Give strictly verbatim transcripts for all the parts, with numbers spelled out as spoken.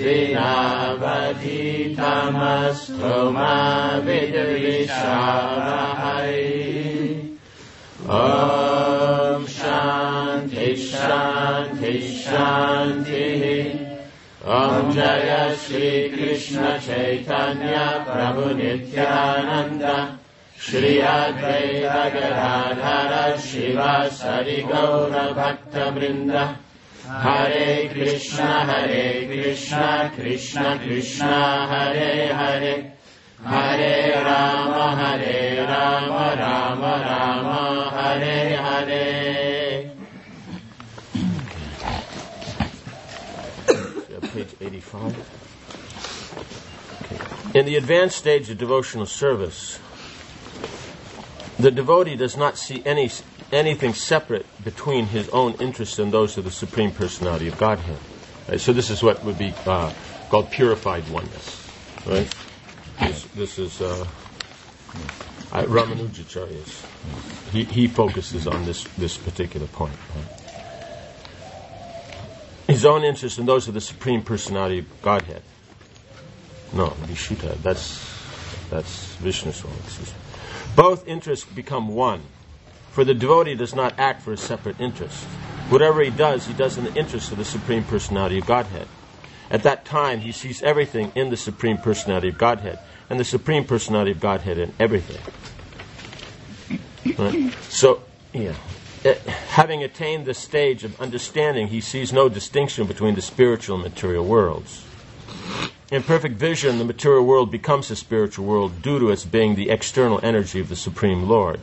vinavaditamastu ma vidvishavahai. Om Shanti Shanti Shanti. Om Jaya Shri Krishna Chaitanya Prabhu Nityananda Shri Advaita Gadadhara Shiva Sari Gaura Bhakta Vrinda. Hare Krishna Hare Krishna Krishna Krishna Hare Hare Hare Rama Hare Rama Rama Rama Hare Hare. Page eighty-five. Okay. In the advanced stage of devotional service, the devotee does not see any anything separate between his own interests and those of the Supreme Personality of Godhead. Right? So this is what would be uh, called purified oneness. Right? This, this is uh, uh, Ramanujacharya's. He, he focuses on this, this particular point. Right? His own interests and those of the Supreme Personality of Godhead. No, Vishuddha, that's that's Vishnu Swami. Both interests become one, for the devotee does not act for a separate interest. Whatever he does, he does in the interest of the Supreme Personality of Godhead. At that time, he sees everything in the Supreme Personality of Godhead, and the Supreme Personality of Godhead in everything. Right? So, yeah. Having attained this stage of understanding, he sees no distinction between the spiritual and material worlds. In perfect vision, the material world becomes a spiritual world due to its being the external energy of the Supreme Lord.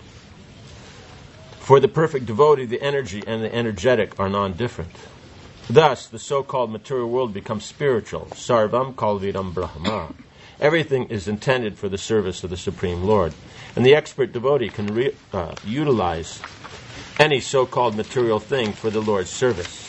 For the perfect devotee, the energy and the energetic are non-different. Thus, the so-called material world becomes spiritual. Sarvam kalvidam brahma. Everything is intended for the service of the Supreme Lord. And the expert devotee can re- uh, utilize any so-called material thing for the Lord's service.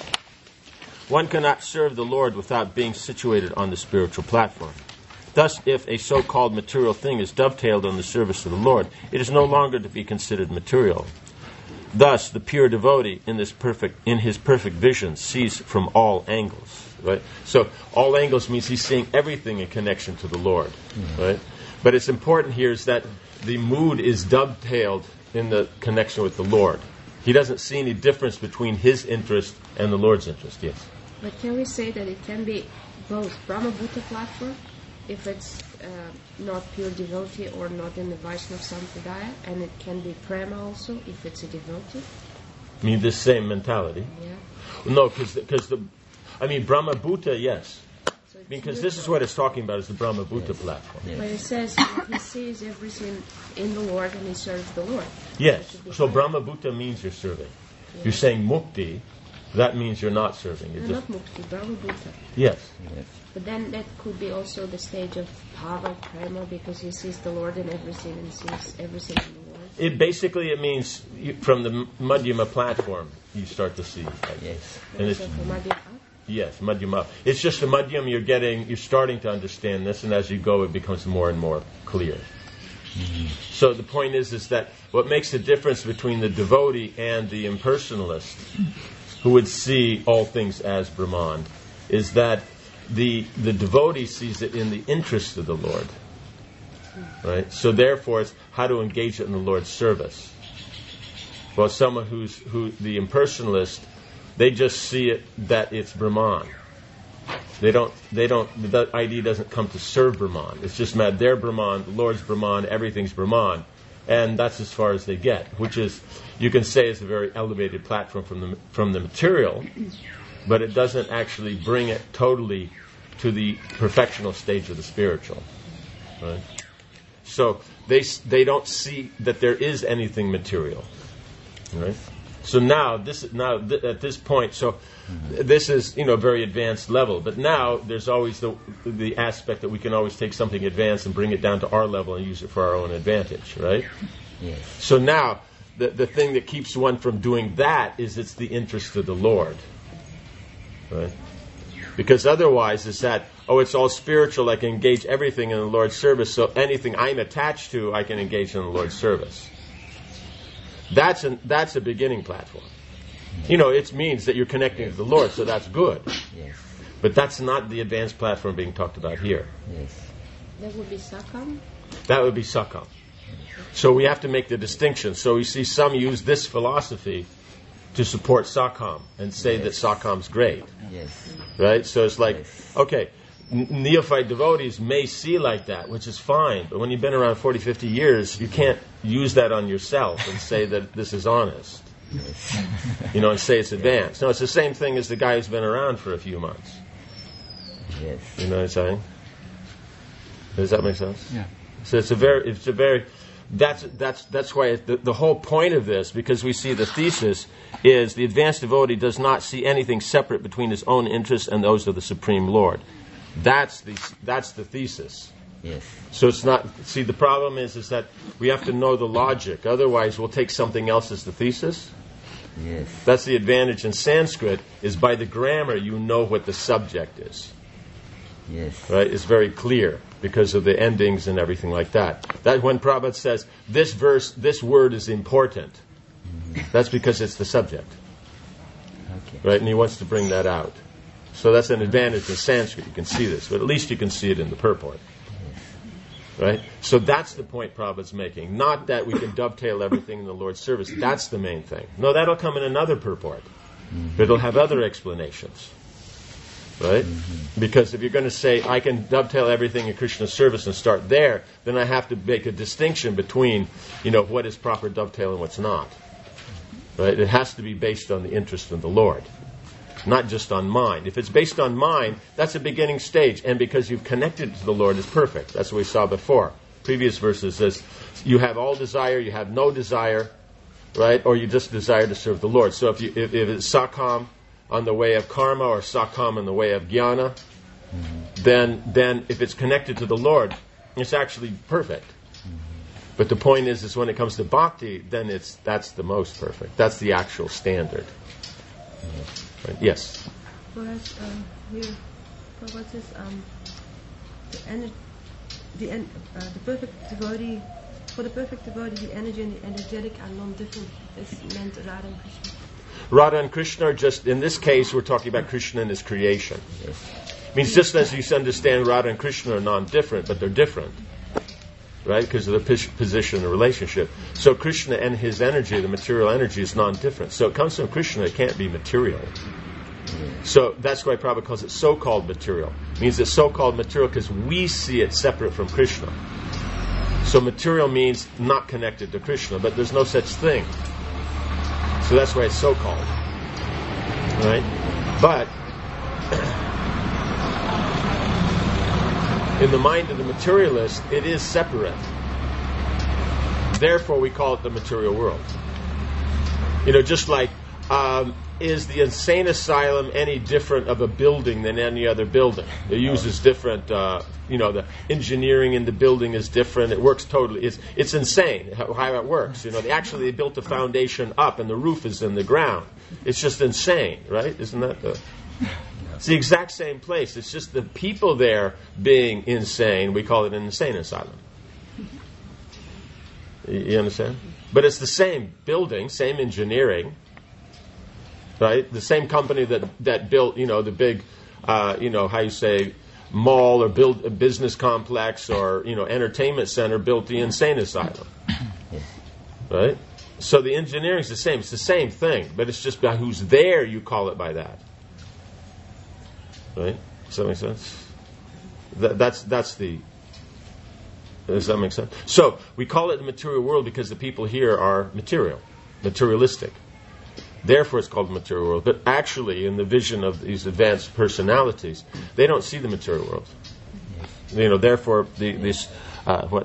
One cannot serve the Lord without being situated on the spiritual platform. Thus, if a so-called material thing is dovetailed on the service of the Lord, it is no longer to be considered material. Thus, the pure devotee in this perfect, in his perfect vision sees from all angles. Right? So, all angles means he's seeing everything in connection to the Lord. Mm-hmm. Right? But it's important here is that the mood is dovetailed in the connection with the Lord. He doesn't see any difference between his interest and the Lord's interest. Yes. But can we say that it can be both Brahma-Bhuta platform, if it's uh, not pure devotee or not in the Vaishnava Sampradaya, and it can be Prema also, if it's a devotee? I mean, the same mentality? Yeah. No, because the, I mean, Brahma-Bhuta, yes. So because this is what it's talking about, is the Brahma-Bhuta yes. platform. Yes. But it says that he sees everything in the Lord and he serves the Lord. Yes. So Brahma-Bhuta means you're serving. Yeah. You're saying Mukti, that means you're not serving. You're no, just not Mukti, Brahma-Bhuta. Yes. yes. But then that could be also the stage of Bhava, Prema, because he sees the Lord in everything and sees everything in the Lord. It basically, it means you, from the Madhyama platform, you start to see. Like, yes. And it's, yes, Madhyama. It's just the Madhyam you're getting, you're starting to understand this, and as you go, it becomes more and more clear. Mm-hmm. So the point is, is that what makes the difference between the devotee and the impersonalist, who would see all things as Brahman, is that the the devotee sees it in the interest of the Lord. Right? So therefore, it's how to engage it in the Lord's service. Well, someone who's who the impersonalist, they just see it that it's Brahman. They don't. They don't. The idea doesn't come to serve Brahman. It's just mad. They're Brahman. The Lord's Brahman. Everything's Brahman, and that's as far as they get. Which is, you can say, is a very elevated platform from the from the material, but it doesn't actually bring it totally to the perfectional stage of the spiritual. Right? So they they don't see that there is anything material. Right? So now this now th- at this point, so mm-hmm. this is you know a very advanced level. But now there's always the the aspect that we can always take something advanced and bring it down to our level and use it for our own advantage, right? Yes. So now the the thing that keeps one from doing that is it's the interest of the Lord, right? Because otherwise it's that oh it's all spiritual. I can engage everything in the Lord's service. So anything I'm attached to, I can engage in the Lord's service. That's an, that's a beginning platform. You know, it means that you're connecting to the Lord, so that's good. Yes. But that's not the advanced platform being talked about here. Yes. That would be Sakam? That would be Sakam. So we have to make the distinction. So you see some use this philosophy to support Sakam and say yes. that Sakam's great. Yes. Right? So it's like, yes. okay, neophyte devotees may see like that, which is fine, but when you've been around forty, fifty years, you can't use that on yourself and say that this is honest. Yes. You know, and say it's advanced. No, it's the same thing as the guy who's been around for a few months. Yes. You know what I'm saying? Does that make sense? Yeah. So it's a very, it's a very, that's that's that's why it, the, the whole point of this, because we see the thesis is the advanced devotee does not see anything separate between his own interests and those of the Supreme Lord. That's the that's the thesis. Yes. So it's not. See, the problem is is that we have to know the logic. Otherwise, we'll take something else as the thesis. Yes. That's the advantage in Sanskrit. Is by the grammar you know what the subject is. Yes. Right? It's very clear because of the endings and everything like that. That when Prabhupada says this verse, this word is important, mm-hmm. that's because it's the subject. Okay. Right? And he wants to bring that out. So that's an advantage in Sanskrit. You can see this, but at least you can see it in the purport. Right? So that's the point Prabhupada's making. Not that we can dovetail everything in the Lord's service. That's the main thing. No, that'll come in another purport. Mm-hmm. But it'll have other explanations. Right? Mm-hmm. Because if you're going to say, I can dovetail everything in Krishna's service and start there, then I have to make a distinction between, you know, what is proper dovetail and what's not. Right? It has to be based on the interest of the Lord. Not just on mind. If it's based on mind, that's a beginning stage. And because you've connected to the Lord, it's perfect. That's what we saw before. Previous verses says, you have all desire, you have no desire, right? Or you just desire to serve the Lord. So if you if, if it's Sakam on the way of karma or Sakam on the way of jnana, mm-hmm. then then if it's connected to the Lord, it's actually perfect. Mm-hmm. But the point is, is when it comes to bhakti, then it's that's the most perfect. That's the actual standard. Mm-hmm. Right. Yes. Whereas um, here, what says um, the, ener- the, en- uh, the perfect devotee, for the perfect devotee, the energy and the energetic are non-different. Is meant Radha and Krishna. Radha and Krishna are just, in this case, we're talking about Krishna and his creation. Yes. It means just as you understand Radha and Krishna are non-different, but they're different. Right? Because of the position and the relationship. So Krishna and his energy, the material energy, is non-different. So it comes from Krishna, it can't be material. Mm. So that's why Prabhupada calls it so-called material. It means it's so-called material because we see it separate from Krishna. So material means not connected to Krishna, but there's no such thing. So that's why it's so-called. Right? But in the mind of the materialist, it is separate. Therefore, we call it the material world. You know, just like, um, is the insane asylum any different of a building than any other building? It uses different, uh, you know, the engineering in the building is different. It works totally. It's it's insane how, how it works. You know, they actually they built the foundation up and the roof is in the ground. It's just insane, right? Isn't that the... It's the exact same place. It's just the people there being insane. We call it an insane asylum. You understand? But it's the same building, same engineering, right? The same company that that built, you know, the big, uh, you know, how you say, mall or build a business complex or, you know, entertainment center built the insane asylum, right? So the engineering is the same. It's the same thing, but it's just by who's there. You call it by that. Right? Does that make sense? That, that's that's the. Does that make sense? So we call it the material world because the people here are material, materialistic. Therefore, it's called the material world. But actually, in the vision of these advanced personalities, they don't see the material world. You know. Therefore, the, this uh, what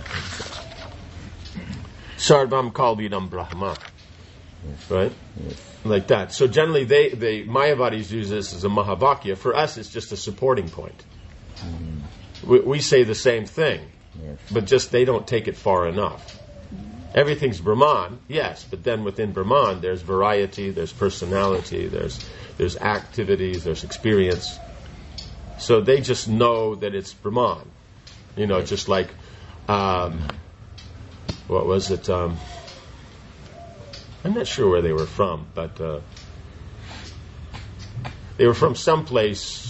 Sarvam Kalvidam Brahma. Right? Yes. Like that. So generally, they, they Mayavadis use this as a Mahavakya. For us, it's just a supporting point. Mm. We, we say the same thing, yes. But just they don't take it far enough. Everything's Brahman, yes, but then within Brahman, there's variety, there's personality, there's there's activities, there's experience. So they just know that it's Brahman. You know, yes. Just like, um, what was it? Um, I'm not sure where they were from, but uh, They were from some place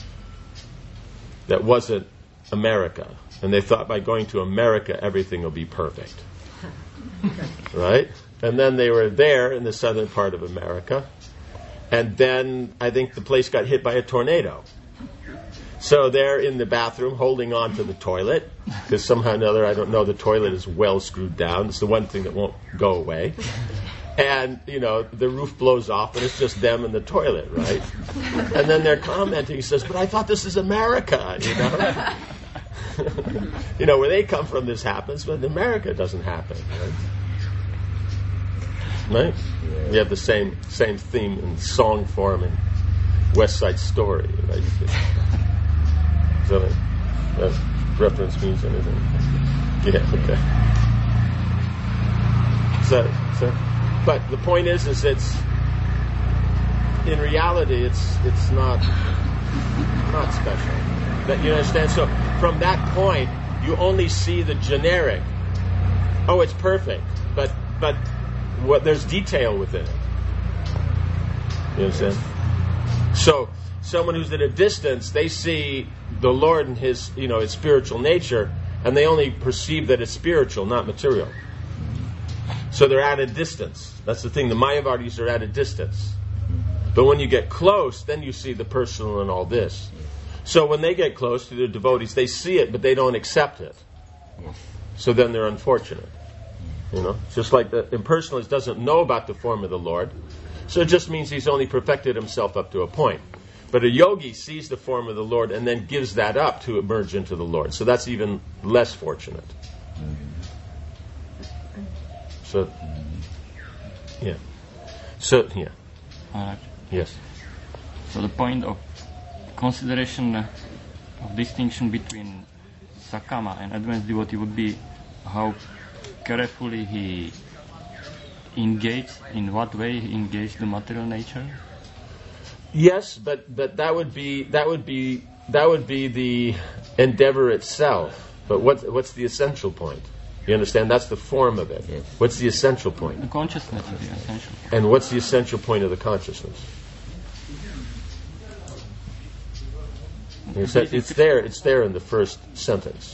that wasn't America. And they thought by going to America, everything will be perfect. Right? And then they were there in the southern part of America. And then I think the place got hit by a tornado. So they're in the bathroom holding on to the toilet. Because somehow or another, I don't know, the toilet is well screwed down. It's the one thing that won't go away. And, you know, the roof blows off and it's just them in the toilet, right? And then they're commenting. He says, but I thought this is America, you know? You know, where they come from this happens, but in America it doesn't happen, right? Right? Yeah. We have the same same theme in song form in West Side Story, right? So that reference means anything? Yeah, okay. So, so, but the point is, is it's in reality, it's it's not not special. That you understand? So from that point, you only see the generic. Oh, it's perfect, but but what there's detail within it. You understand? So someone who's at a distance, they see the Lord and His, you know, His spiritual nature, and they only perceive that it's spiritual, not material. So they're at a distance. That's the thing. The Mayavadis are at a distance. But when you get close, then you see the personal and all this. So when they get close to the devotees, they see it, but they don't accept it. So then they're unfortunate. You know, just like the impersonalist doesn't know about the form of the Lord, so it just means he's only perfected himself up to a point. But a yogi sees the form of the Lord and then gives that up to emerge into the Lord. So that's even less fortunate. So, yeah. So, yeah. Alright. Yes. So the point of consideration uh, of distinction between Sakama and advanced devotee would be how carefully he engaged, in what way he engaged the material nature. Yes, but but that would be that would be that would be the endeavor itself. But what what's the essential point? You understand? That's the form of it. Yes. What's the essential point? The consciousness is the essential point. And what's the essential point of the consciousness? It's, it's there. It's there in the first sentence.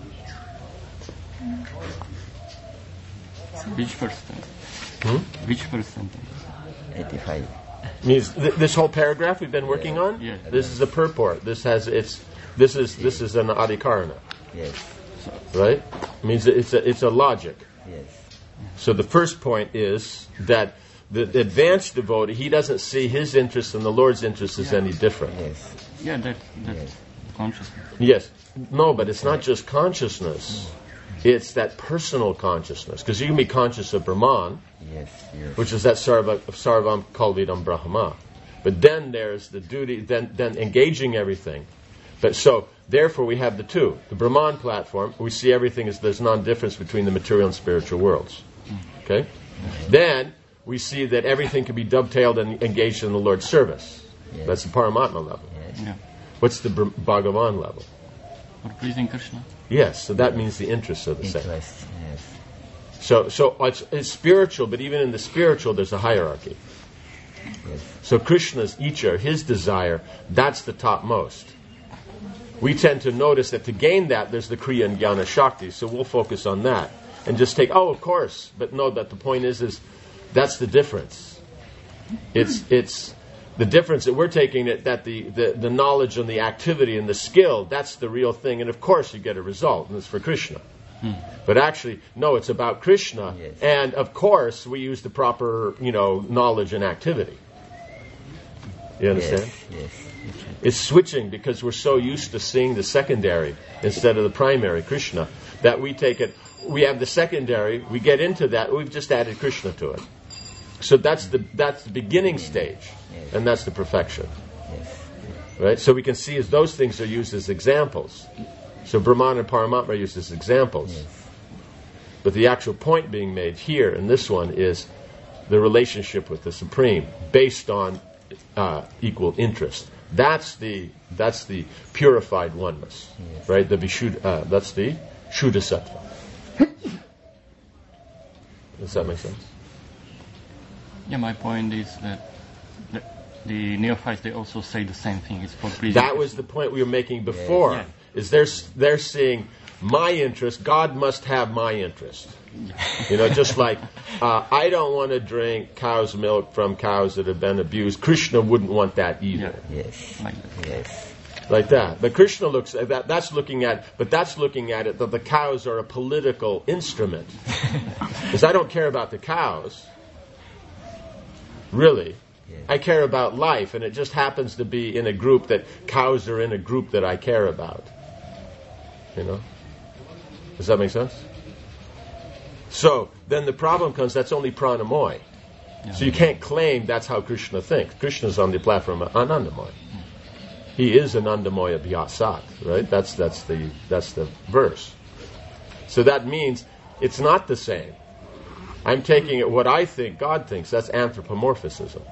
Which first sentence? Hmm? Which first sentence? eighty-five. Means th- this whole paragraph we've been working Yeah. on. Yeah. This is a purport. This has it's. This is this is an adhikarana, Yes. right? Means it's a it's a logic. Yes. So the first point is that the advanced devotee, he doesn't see his interest and the Lord's interest as any different. Yes. Yeah, that that's Yes. consciousness. Yes. No, but it's not just consciousness. It's that personal consciousness. Because you can be conscious of Brahman, Yes. Yes. which is that sarva, sarvam kalvidam brahma. But then there's the duty, then, then engaging everything. But so, therefore we have the two. The Brahman platform, we see everything as there's non-difference between the material and spiritual worlds. Okay? Then, we see that everything can be dovetailed and engaged in the Lord's service. Yes. That's the Paramatma level. Yes. Yeah. What's the Br- Bhagavan level? For pleasing Krishna. Yes, so that means the interests are the same. Interest. Yes. So, so it's, it's spiritual, but even in the spiritual, there's a hierarchy. Yes. So Krishna's icha, his desire, that's the topmost. We tend to notice that to gain that, there's the Kriya and Jnana Shakti, so we'll focus on that. And just take, oh, of course, but no, that the point is, is that's the difference. It's, it's the difference that we're taking, it, that the, the, the knowledge and the activity and the skill, that's the real thing, and of course you get a result, and it's for Krishna. Hmm. But actually, no, it's about Krishna, Yes. and of course we use the proper, you know, knowledge and activity. You understand? Yes. Yes. It's switching because we're so used to seeing the secondary instead of the primary, Krishna, that we take it, we have the secondary, we get into that, we've just added Krishna to it. So that's the that's the beginning stage, Yes. and that's the perfection. Yes. Right? So we can see as those things are used as examples. So Brahman and Paramatma are used as examples. Yes. But the actual point being made here in this one is the relationship with the Supreme based on uh, equal interest. That's the that's the purified oneness, Yes. right? The Vishuddha, uh, that's the Shuddha Sattva. Does that make sense? Yeah, my point is that, that the neophytes, they also say the same thing. It's for pleasing. That was the point we were making before. Yeah. Is they're they're seeing my interest. God must have my interest. You know, just like uh, I don't want to drink cow's milk from cows that have been abused. Krishna wouldn't want that either. Yeah. Yes. Like that. Yes. Like that. But Krishna looks at that. That's looking at. But that's looking at it that the cows are a political instrument. Because I don't care about the cows. Really. I care about life, and it just happens to be in a group that cows are in a group that I care about. You know? Does that make sense? So, then the problem comes, that's only pranamoy. Yeah. So you can't claim that's how Krishna thinks. Krishna's on the platform of Anandamoy. He is Anandamoya Vyasat, right? That's that's the that's the verse. So that means it's not the same. I'm taking it what I think God thinks. That's anthropomorphism.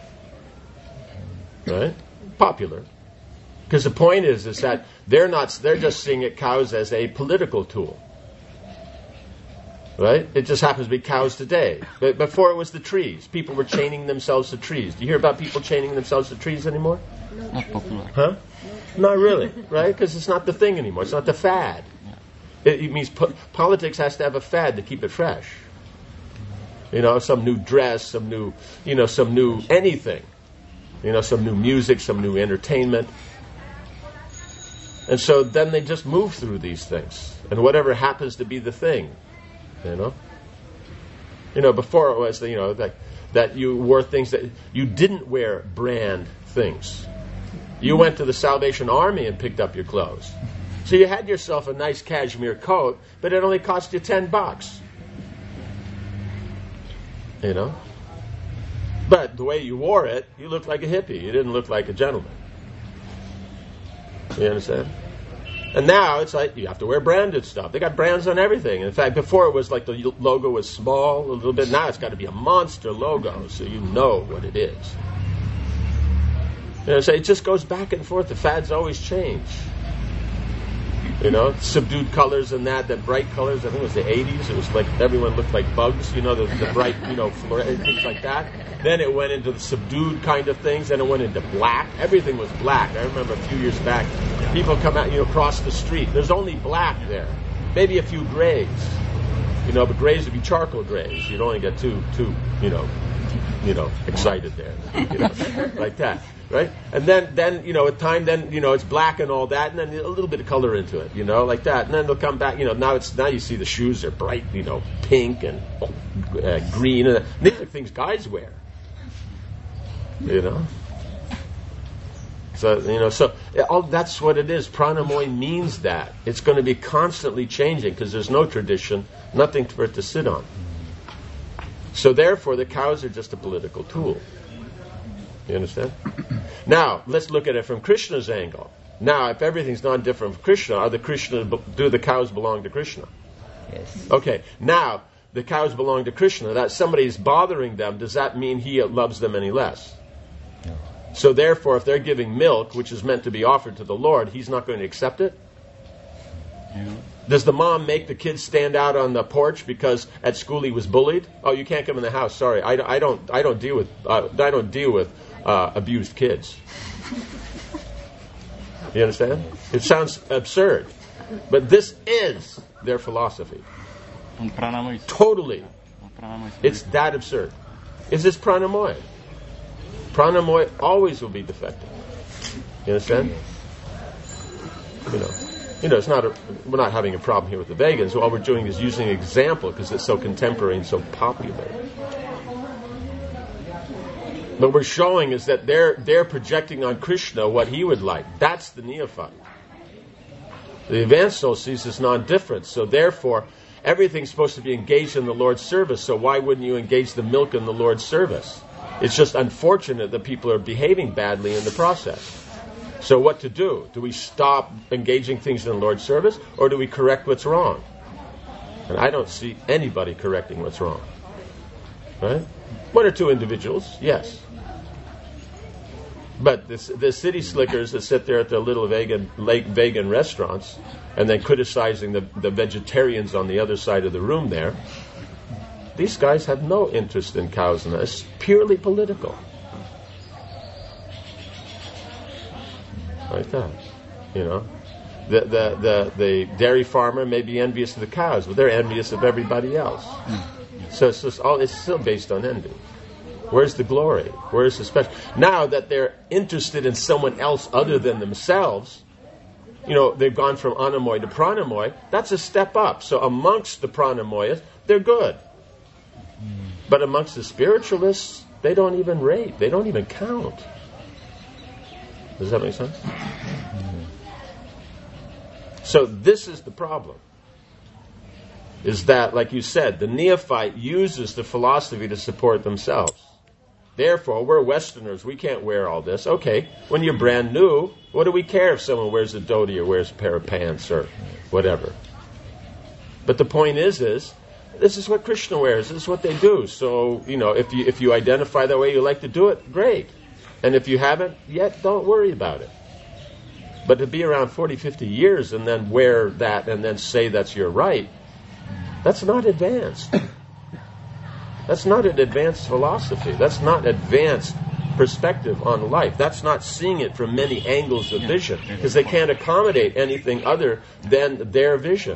Right? Popular. Because the point is, is that they're not, they're just seeing it cows as a political tool. Right? It just happens to be cows today. But before it was the trees. People were chaining themselves to trees. Do you hear about people chaining themselves to trees anymore? Not popular. Huh? Not really, right? Because it's not the thing anymore. It's not the fad. It, it means po- politics has to have a fad to keep it fresh. You know, some new dress, some new, you know, some new anything. You know, some new music, some new entertainment. And so then they just move through these things. And whatever happens to be the thing, you know. You know, before it was, you know, that, that you wore things that, you didn't wear brand things. You went to the Salvation Army and picked up your clothes. So you had yourself a nice cashmere coat, but it only cost you ten bucks. You know? But the way you wore it, you looked like a hippie. You didn't look like a gentleman. You understand? And now it's like you have to wear branded stuff. They got brands on everything. In fact, before it was like the logo was small a little bit. Now it's got to be a monster logo so you know what it is. You know, so it just goes back and forth. The fads always change. You know, subdued colors and that, that bright colors. I think it was the eighties. It was like everyone looked like bugs, you know, the, the bright, you know, fluorescent things like that. Then it went into the subdued kind of things. Then it went into black. Everything was black. I remember a few years back, people come out, you know, across the street. There's only black there. Maybe a few grays. You know, but grays would be charcoal grays. You'd only get two, two, you know, you know, excited there. You know, like that. Right? And then, then, you know, at time, then, you know, it's black and all that, and then a little bit of color into it, you know, like that. And then they'll come back, you know, now it's, now you see the shoes are bright, you know, pink and uh, green, and these are things guys wear. You know? So, you know, so all, that's what it is. Pranamoy means that. It's going to be constantly changing because there's no tradition, nothing for it to sit on. So therefore, the cows are just a political tool. You understand? Now, let's look at it from Krishna's angle. Now, if everything's non-different from Krishna, are the Krishna, do the cows belong to Krishna? Yes. Okay, now, the cows belong to Krishna. That somebody's bothering them, does that mean he loves them any less? No. So therefore, if they're giving milk, which is meant to be offered to the Lord, he's not going to accept it? Yeah. Does the mom make the kids stand out on the porch because at school he was bullied? Oh, you can't come in the house. Sorry, I, I don't. I don't deal with. Uh, I don't deal with uh, abused kids. You understand? It sounds absurd, but this is their philosophy. And pranamoy is, Totally, pranamoy is it's that absurd. Is this pranamoy? Pranamoy always will be defective. You understand? You know. You know, it's not a, we're not having a problem here with the Vegans. All we're doing is using an example because it's so contemporary and so popular. What we're showing is that they're they're projecting on Krishna what he would like. That's the neophyte. The advanced soul sees this non-difference. So therefore, everything's supposed to be engaged in the Lord's service. So why wouldn't you engage the milk in the Lord's service? It's just unfortunate that people are behaving badly in the process. So what to do? Do we stop engaging things in the Lord's service, or do we correct what's wrong? And I don't see anybody correcting what's wrong. Right? One or two individuals, yes. But the, the city slickers that sit there at their little vegan, lake vegan restaurants and then criticizing the, the vegetarians on the other side of the room there, these guys have no interest in cows and that. It's purely political. Like that. You know? The, the, the, the dairy farmer may be envious of the cows, but they're envious of everybody else. So it's just all, it's still based on envy. Where's the glory? Where's the special? Now that they're interested in someone else other than themselves, you know, they've gone from anamoy to pranamoy, that's a step up. So amongst the pranamoyas, they're good. But amongst the spiritualists, they don't even rate. They don't even count. Does that make sense? So this is the problem. Is that, like you said, the neophyte uses the philosophy to support themselves. Therefore, we're Westerners. We can't wear all this. Okay, when you're brand new, what do we care if someone wears a dhoti or wears a pair of pants or whatever? But the point is, is this is what Krishna wears. This is what they do. So, you know, if you if you identify that way you like to do it, great. And if you haven't yet, don't worry about it. But to be around forty, fifty years and then wear that and then say that's your right, that's not advanced. That's not an advanced philosophy. That's not advanced perspective on life. That's not seeing it from many angles of vision, because they can't accommodate anything other than their vision.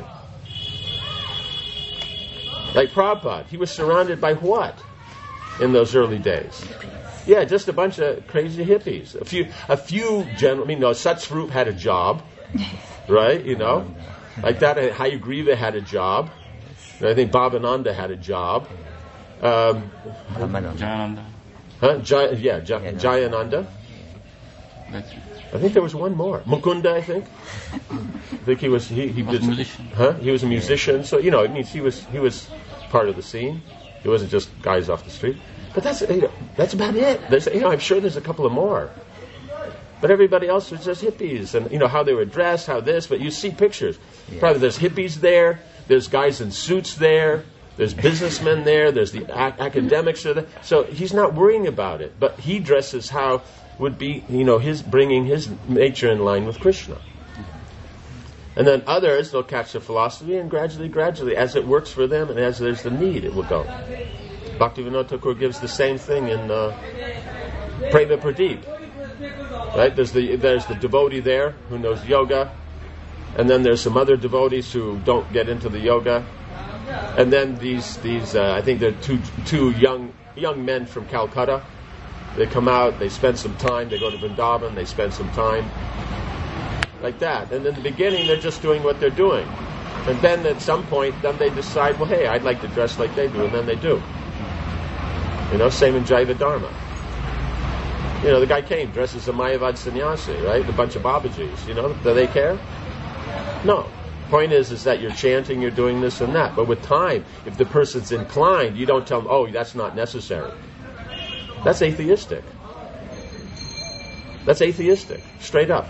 Like Prabhupada, he was surrounded by what in those early days? Yeah, just a bunch of crazy hippies. A few, a few general. I mean, no, Satsvarup had a job, right? You know, like that. Hayagriva had a job. I think Bhavananda had a job. Um, Jayananda. Huh? Jay, yeah, Jay, Jayananda. That's it. I think there was one more. Mukunda, I think. I think he was. He, he was did. a musician. Huh? He was a musician. So you know, it means he was. He was part of the scene. He wasn't just guys off the street. But that's you know, that's about it. There's, you know, I'm sure there's a couple of more. But everybody else was just hippies, and you know how they were dressed, how this. But you see pictures. Yeah. Probably there's hippies there. There's guys in suits there. There's businessmen there. There's the ac- academics are there. So he's not worrying about it. But he dresses how would be, you know, his bringing his nature in line with Krishna. And then others, they'll catch the philosophy, and gradually, gradually, as it works for them and as there's the need, it will go. Bhaktivinoda Thakur gives the same thing in uh, Prema Pradeep. Right? There's the there's the devotee there who knows yoga, and then there's some other devotees who don't get into the yoga, and then these these uh, I think they're two two young young men from Calcutta. They come out, they spend some time, they go to Vrindavan, they spend some time, like that. And in the beginning, they're just doing what they're doing, and then at some point, then they decide, well, hey, I'd like to dress like they do, and then they do. You know, same in Jaiva Dharma. You know, the guy came dressed as a Mayavad sannyasi, right? A bunch of Babajis. You know, do they care? No. Point is, is that you're chanting, you're doing this and that. But with time, if the person's inclined, you don't tell them, oh, that's not necessary. That's atheistic. That's atheistic, straight up.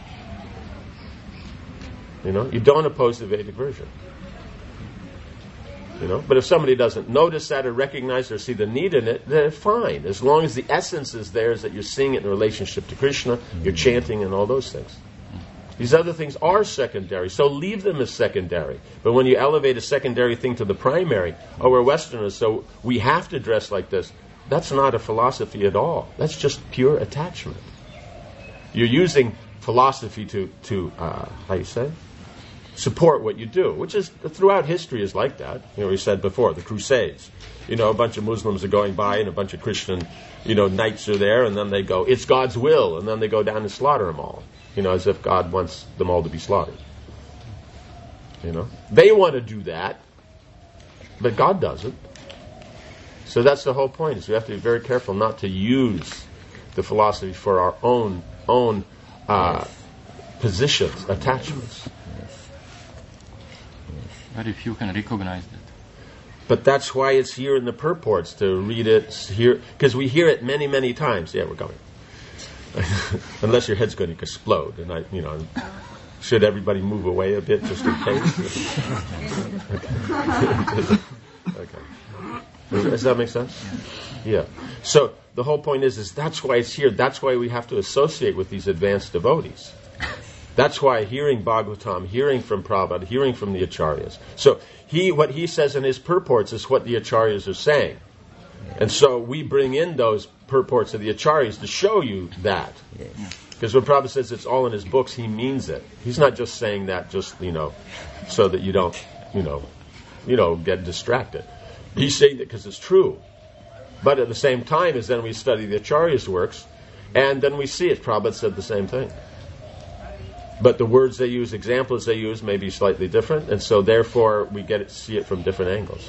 You know, you don't oppose the Vedic version. You know, but if somebody doesn't notice that or recognize or see the need in it, then fine. As long as the essence is there, is that you're seeing it in relationship to Krishna, you're chanting and all those things. These other things are secondary, so leave them as secondary. But when you elevate a secondary thing to the primary, oh, we're Westerners, so we have to dress like this, that's not a philosophy at all. That's just pure attachment. You're using philosophy to, to uh, how you say? support what you do, which is throughout history is like that. You know, we said before, the Crusades. You know, a bunch of Muslims are going by and a bunch of Christian, you know, knights are there, and then they go, it's God's will, and then they go down and slaughter them all. You know, as if God wants them all to be slaughtered. You know, they want to do that, but God doesn't. So that's the whole point, is we have to be very careful not to use the philosophy for our own own uh, positions, attachments. Very few can recognize that. But that's why it's here in the purports to read it here, because we hear it many, many times. Yeah, we're going. Unless your head's going to explode, and I, you know, should everybody move away a bit just in case? Okay. Okay. Does that make sense? Yeah. So the whole point is, is that's why it's here. That's why we have to associate with these advanced devotees. That's why hearing Bhagavatam, hearing from Prabhupada, hearing from the Acharyas. So he, what he says in his purports is what the Acharyas are saying. And so we bring in those purports of the Acharyas to show you that. Yes. Because when Prabhupada says it's all in his books, he means it. He's not just saying that just, you know, so that you don't, you know, you know, get distracted. He's saying that because it's true. But at the same time as then we study the Acharya's works, and then we see it. Prabhupada said the same thing. But the words they use, examples they use may be slightly different, and so therefore we get it, see it from different angles.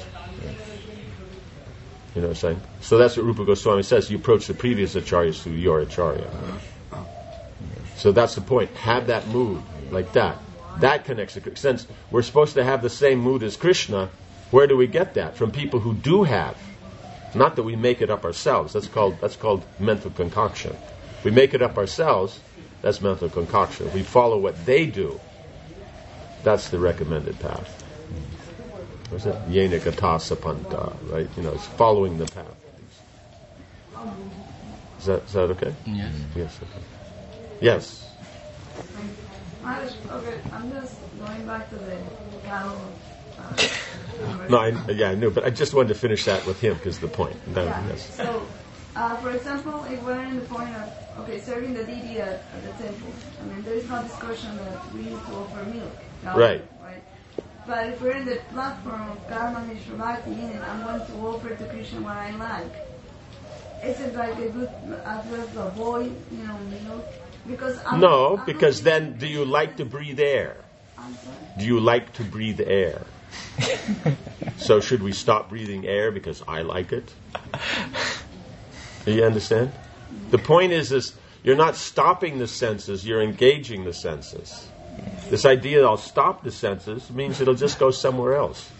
You know what I'm saying? So that's what Rupa Goswami says. You approach the previous Acharyas through your Acharya. So that's the point. Have that mood like that. That connects. Since we're supposed to have the same mood as Krishna, where do we get that? From people who do have. Not that we make it up ourselves. That's called that's called mental concoction. If we make it up ourselves, that's mental concoction. If we follow what they do, that's the recommended path. What's that? Yena gata sapanta, right? You know, it's following the path. Is that is that okay? Yes. Yes. Okay. Yes. Maharaj, okay, I'm just going back to the cow. Uh, No, I, yeah, I knew, but I just wanted to finish that with him because the point. That, yeah. Yes. So, uh, for example, if we're in the point of okay, serving the deity at, at the temple, I mean, there is no discussion that we need to offer milk. Cow, Right. Right. But if we're in the platform of Karma Mishravati, and I'm going to offer to Krishna what I like, is it like a good advice to avoid, you know, milk? Because I'm, No, I'm because not- then do you like to breathe air? I'm sorry? Do you like to breathe air? So should we stop breathing air because I like it? Do you understand? The point is, is you're not stopping the senses, you're engaging the senses. This idea that I'll stop the senses means it'll just go somewhere else.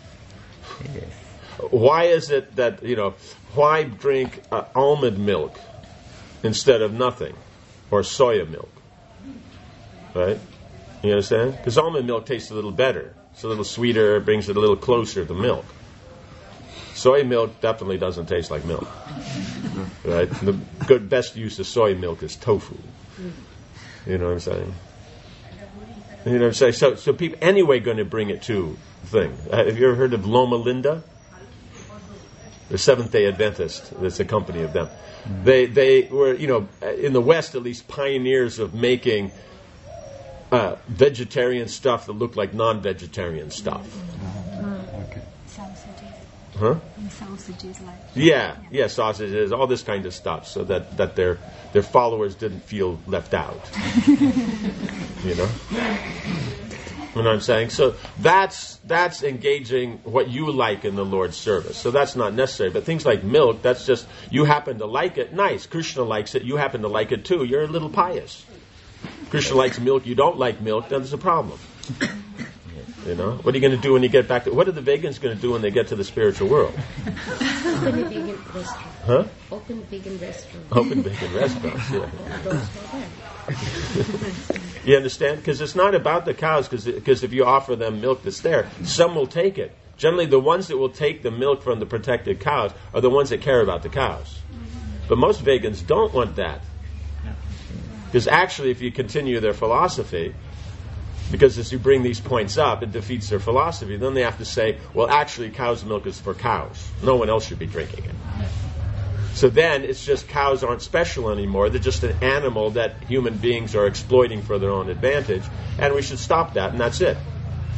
Why is it that, you know, why drink uh, almond milk instead of nothing? Or soya milk? Right? You understand? Because almond milk tastes a little better. It's a little sweeter, it brings it a little closer to milk. Soy milk definitely doesn't taste like milk. Right? The good best use of soy milk is tofu. You know what I'm saying? You know what I'm saying? So, so people anyway going to bring it to the thing. Uh, have you ever heard of Loma Linda? The Seventh-day Adventist. That's a company of them. They they were, you know, in the West at least, pioneers of making uh, vegetarian stuff that looked like non-vegetarian stuff. Okay. Sausages. Huh? And sausages like. Yeah, yeah, sausages, all this kind of stuff, so that, that their their followers didn't feel left out. You know? You know what I'm saying? So that's that's engaging what you like in the Lord's service. So that's not necessary. But things like milk, that's just, you happen to like it, nice. Krishna likes it, you happen to like it too. You're a little pious. Krishna likes milk, you don't like milk, then there's a problem. You know? What are you going to do when you get back to... What are the vegans going to do when they get to the spiritual world? Open a vegan restaurant. Huh? Open vegan restaurant. Open vegan restaurants, yeah. Those were there. You understand? Because it's not about the cows, because if you offer them milk that's there, some will take it. Generally, the ones that will take the milk from the protected cows are the ones that care about the cows. But most vegans don't want that. Because actually, if you continue their philosophy, because as you bring these points up, it defeats their philosophy, then they have to say, well, actually, cow's milk is for cows. No one else should be drinking it. So then it's just cows aren't special anymore. They're just an animal that human beings are exploiting for their own advantage, and we should stop that, and that's it.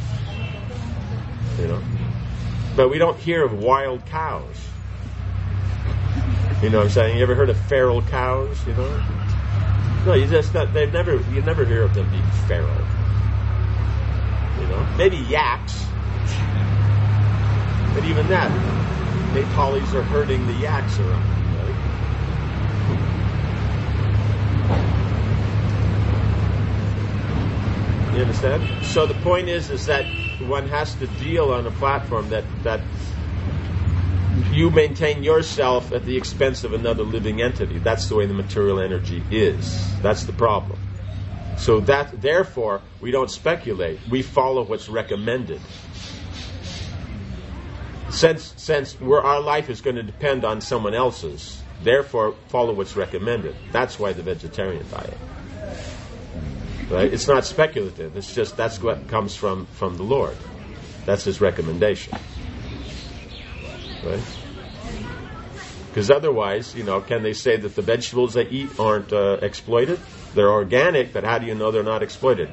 You know? But we don't hear of wild cows. You know what I'm saying? You ever heard of feral cows, you know? No, you just not, they've never you never hear of them being feral. You know? Maybe yaks. But even that, Nepalis are herding the yaks around. You understand? So the point is, is that one has to deal on a platform that, that you maintain yourself at the expense of another living entity. That's the way the material energy is. That's the problem. So that, therefore, we don't speculate. We follow what's recommended. Since, since we're, our life is going to depend on someone else's, therefore, follow what's recommended. That's why the vegetarian diet. Right? It's not speculative. It's just that's what comes from, from the Lord. That's His recommendation. Right? Because otherwise, you know, can they say that the vegetables they eat aren't uh, exploited? They're organic, but how do you know they're not exploited?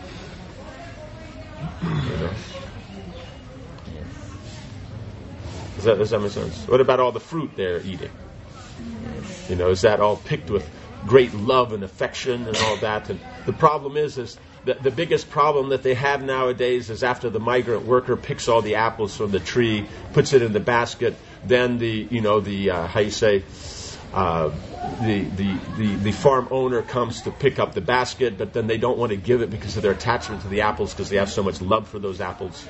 You know? Does that, does that make sense? What about all the fruit they're eating? You know, is that all picked with great love and affection and all that? And the problem is, is the, the biggest problem that they have nowadays is after the migrant worker picks all the apples from the tree, puts it in the basket, then the, you know, the, uh, how you say, uh, the, the, the, the farm owner comes to pick up the basket, but then they don't want to give it because of their attachment to the apples because they have so much love for those apples.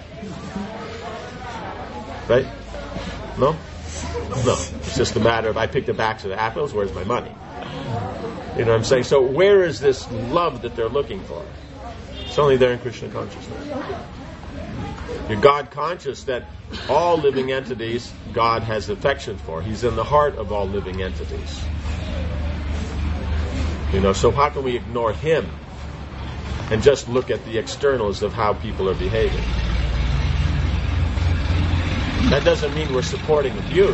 Right? No? No. It's just a matter of I picked a basket of apples, where's my money? You know what I'm saying? So where is this love that they're looking for? It's only there in Krishna consciousness. You're God conscious that all living entities God has affection for. He's in the heart of all living entities. You know, so how can we ignore Him and just look at the externals of how people are behaving? That doesn't mean we're supporting abuse,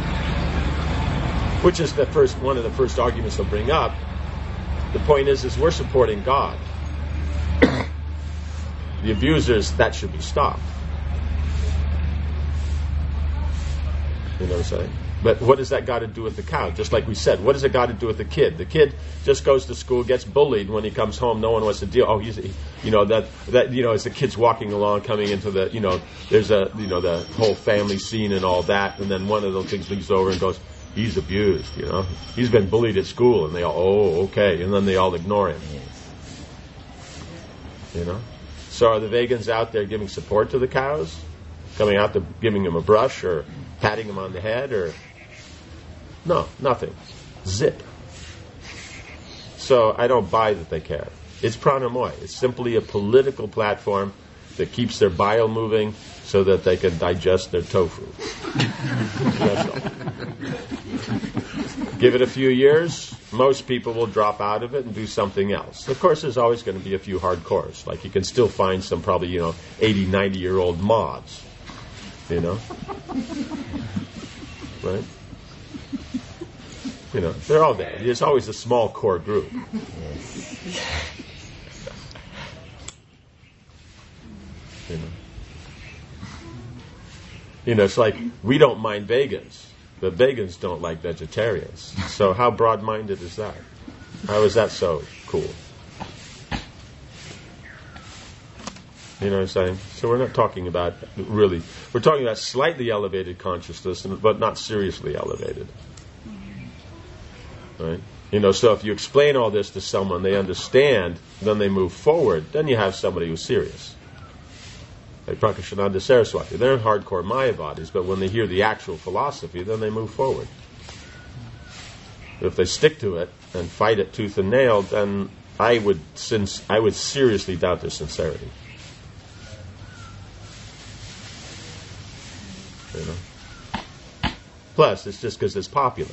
which is the first one of the first arguments they'll bring up. The point is, is we're supporting God. The abusers, that should be stopped. You know what I'm saying? But what does that got to do with the cow? Just like we said, what does it got to do with the kid? The kid just goes to school, gets bullied. When he comes home, no one wants to deal. Oh, he's, you know, that that you know, as the kid's walking along, coming into the, you know, there's a, you know, the whole family scene and all that, and then one of those things leaves over and goes, he's abused. You know, he's been bullied at school, and they all, oh, okay, and then they all ignore him. You know, so are the vegans out there giving support to the cows, coming out to giving them a brush or patting them on the head or? No, nothing. Zip. So I don't buy that they care. It's pranamoy. It's simply a political platform that keeps their bile moving so that they can digest their tofu. That's all. Give it a few years, most people will drop out of it and do something else. Of course, there's always going to be a few hardcores. Like you can still find some probably, you know, eighty, ninety-year-old mods. You know? Right? You know, they're all there. There's always a small core group. You know, you know, it's like we don't mind vegans, but vegans don't like vegetarians. So how broad-minded is that? How is that so cool? You know what I'm saying? So we're not talking about really, we're talking about slightly elevated consciousness, but not seriously elevated. Right? You know, so if you explain all this to someone, they understand, then they move forward, then you have somebody who's serious. Like Prakashananda Saraswati. They're hardcore Mayavadis, but when they hear the actual philosophy, then they move forward. But if they stick to it and fight it tooth and nail, then I would, since I would seriously doubt their sincerity. You know? Plus, it's just because it's popular.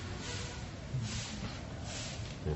Yeah.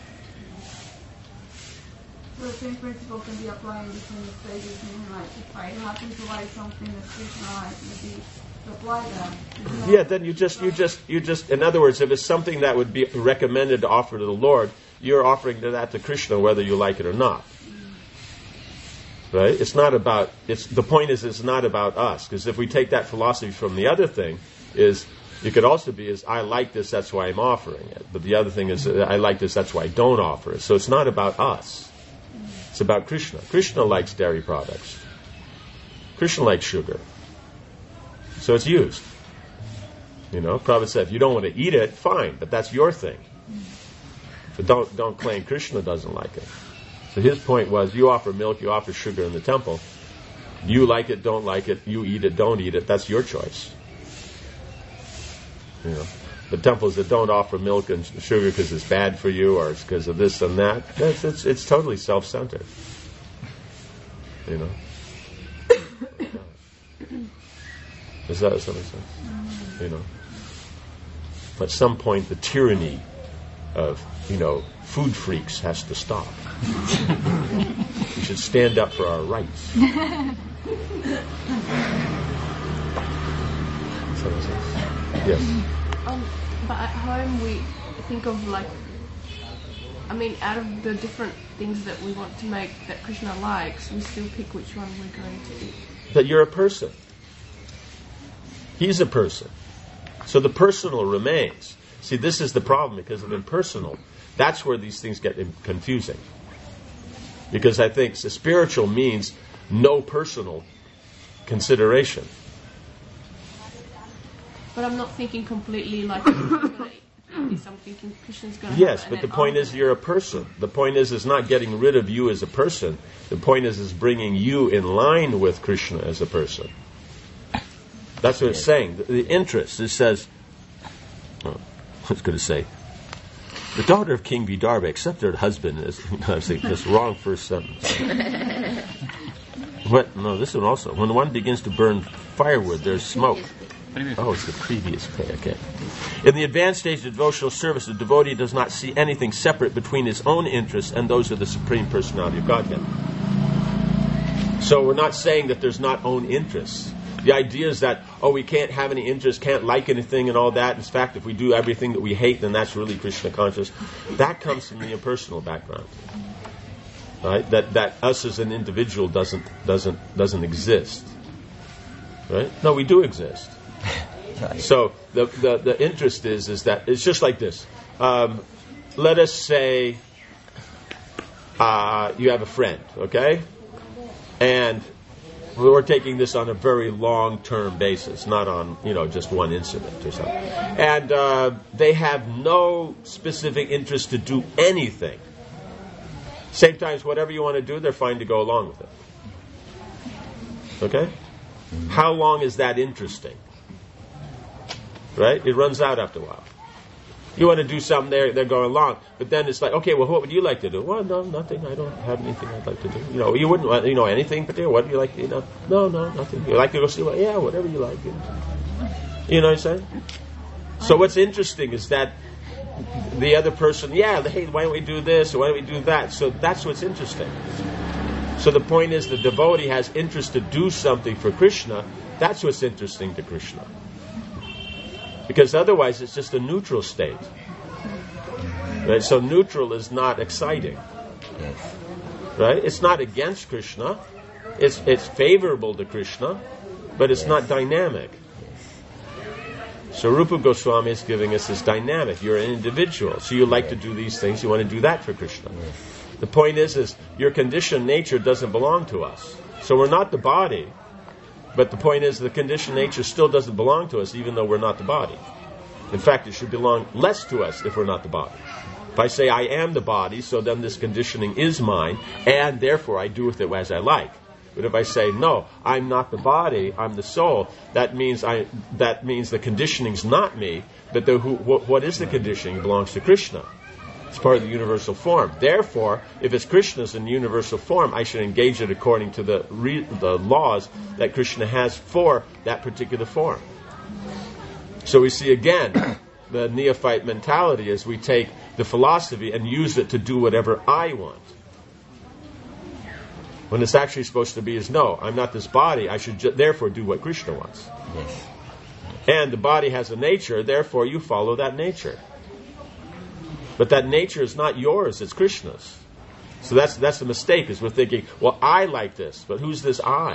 So the same principle can be applied in different stages. Meaning, like, if I happen to like something that's Krishna like, maybe to apply that. Yeah, then you just, you just, you just. In other words, if it's something that would be recommended to offer to the Lord, you're offering that to Krishna, whether you like it or not. Right? It's not about. It's the point is, it's not about us. Because if we take that philosophy from the other thing, is it could also be is I like this, that's why I'm offering it. But the other thing is I like this, that's why I don't offer it. So it's not about us. It's about Krishna. Krishna likes dairy products. Krishna likes sugar. So it's used. You know, Prabhupada said, if you don't want to eat it, fine, but that's your thing. But don't don't claim Krishna doesn't like it. So his point was, you offer milk, you offer sugar in the temple. You like it, don't like it, you eat it, don't eat it, that's your choice. You know, the temples that don't offer milk and sugar because it's bad for you or it's because of this and that, that's, it's, it's totally self-centered. You know? Does that make sense? You know? At some point, the tyranny of, you know, food freaks has to stop. We should stand up for our rights. Does that make sense? Yes. Um, but at home we think of like, I mean, out of the different things that we want to make that Krishna likes, we still pick which one we're going to eat. That you're a person. He's a person. So the personal remains. See, this is the problem because of impersonal. That's where these things get confusing. Because I think the spiritual means no personal consideration. But I'm not thinking completely like I'm thinking Krishna's going to Yes, but the point is you're a person. The point is is not getting rid of you as a person. The point is is bringing you in line with Krishna as a person. That's what it's saying. The, the interest, it says, oh, I was going to say, the daughter of King Vidarbha accepted her husband as, I was thinking, this wrong first sentence. But, no, this one also. When one begins to burn firewood, there's smoke. Oh, it's the previous page. Okay. In the advanced stage of devotional service, the devotee does not see anything separate between his own interests and those of the Supreme Personality of Godhead. So we're not saying that there's not own interests. The idea is that, oh, we can't have any interest, can't like anything and all that. In fact, if we do everything that we hate, then that's really Krishna conscious. That comes from the impersonal background. Right? That that us as an individual doesn't doesn't doesn't exist. Right? No, we do exist. So the, the the interest is is that it's just like this. Um, let us say uh, you have a friend, okay, and we're taking this on a very long-term basis, not on, you know, just one incident or something. And uh, they have no specific interest to do anything. Same times, whatever you want to do, they're fine to go along with it. Okay? How long is that interesting? Right? It runs out after a while. You want to do something, they're, they're going along. But then it's like, okay, well, what would you like to do? Well, no, nothing. I don't have anything I'd like to do. You know, you wouldn't want, you know, anything particular. What do you like to, you know? No, no, nothing. You like to go see what? Yeah, whatever you like. You know, you know what I'm saying? So what's interesting is that the other person, yeah, hey, why don't we do this or why don't we do that? So that's what's interesting. So the point is the devotee has interest to do something for Krishna. That's what's interesting to Krishna. Because otherwise it's just a neutral state. Right? So neutral is not exciting. Yes. Right? It's not against Krishna. It's it's favorable to Krishna, but it's yes. not dynamic. Yes. So Rupa Goswami is giving us this dynamic. You're an individual, so you like yes. to do these things. You want to do that for Krishna. Yes. The point is, is your conditioned nature doesn't belong to us. So we're not the body. But the point is, the conditioned nature still doesn't belong to us, even though we're not the body. In fact, it should belong less to us if we're not the body. If I say I am the body, so then this conditioning is mine, and therefore I do with it as I like. But if I say, no, I'm not the body, I'm the soul, that means I that means the conditioning's not me, but the, who, what, what is the conditioning? It belongs to Krishna. It's part of the universal form. Therefore, if it's Krishna's in universal form, I should engage it according to the re- the laws that Krishna has for that particular form. So we see again the neophyte mentality as we take the philosophy and use it to do whatever I want. When it's actually supposed to be is, no, I'm not this body, I should ju- therefore do what Krishna wants. Yes. And the body has a nature, therefore you follow that nature. But that nature is not yours, it's Krishna's. So that's that's the mistake, is we're thinking, well, I like this, but who's this I?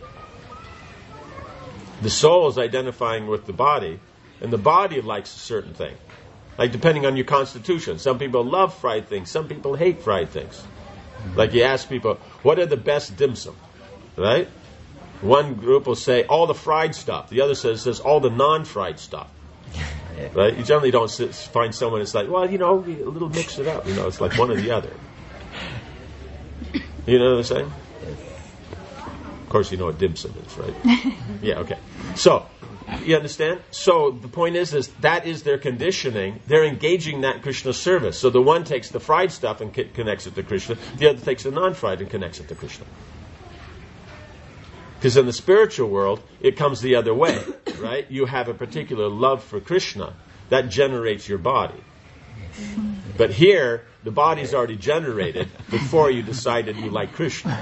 The soul is identifying with the body, and the body likes a certain thing. Like depending on your constitution. Some people love fried things, some people hate fried things. Like you ask people, what are the best dim sum? Right? One group will say, all the fried stuff. The other says, says all the non-fried stuff. Right? You generally don't sit, find someone that's like, well, you know, a little mix it up. You know, it's like one or the other. You know what I'm saying? Of course, you know what dim sum is, right? Yeah, okay. So, you understand? So, the point is, is that is their conditioning. They're engaging that Krishna service. So, the one takes the fried stuff and c- connects it to Krishna. The other takes the non-fried and connects it to Krishna. Because in the spiritual world, it comes the other way, right? You have a particular love for Krishna that generates your body. But here, the body's already generated before you decided you like Krishna.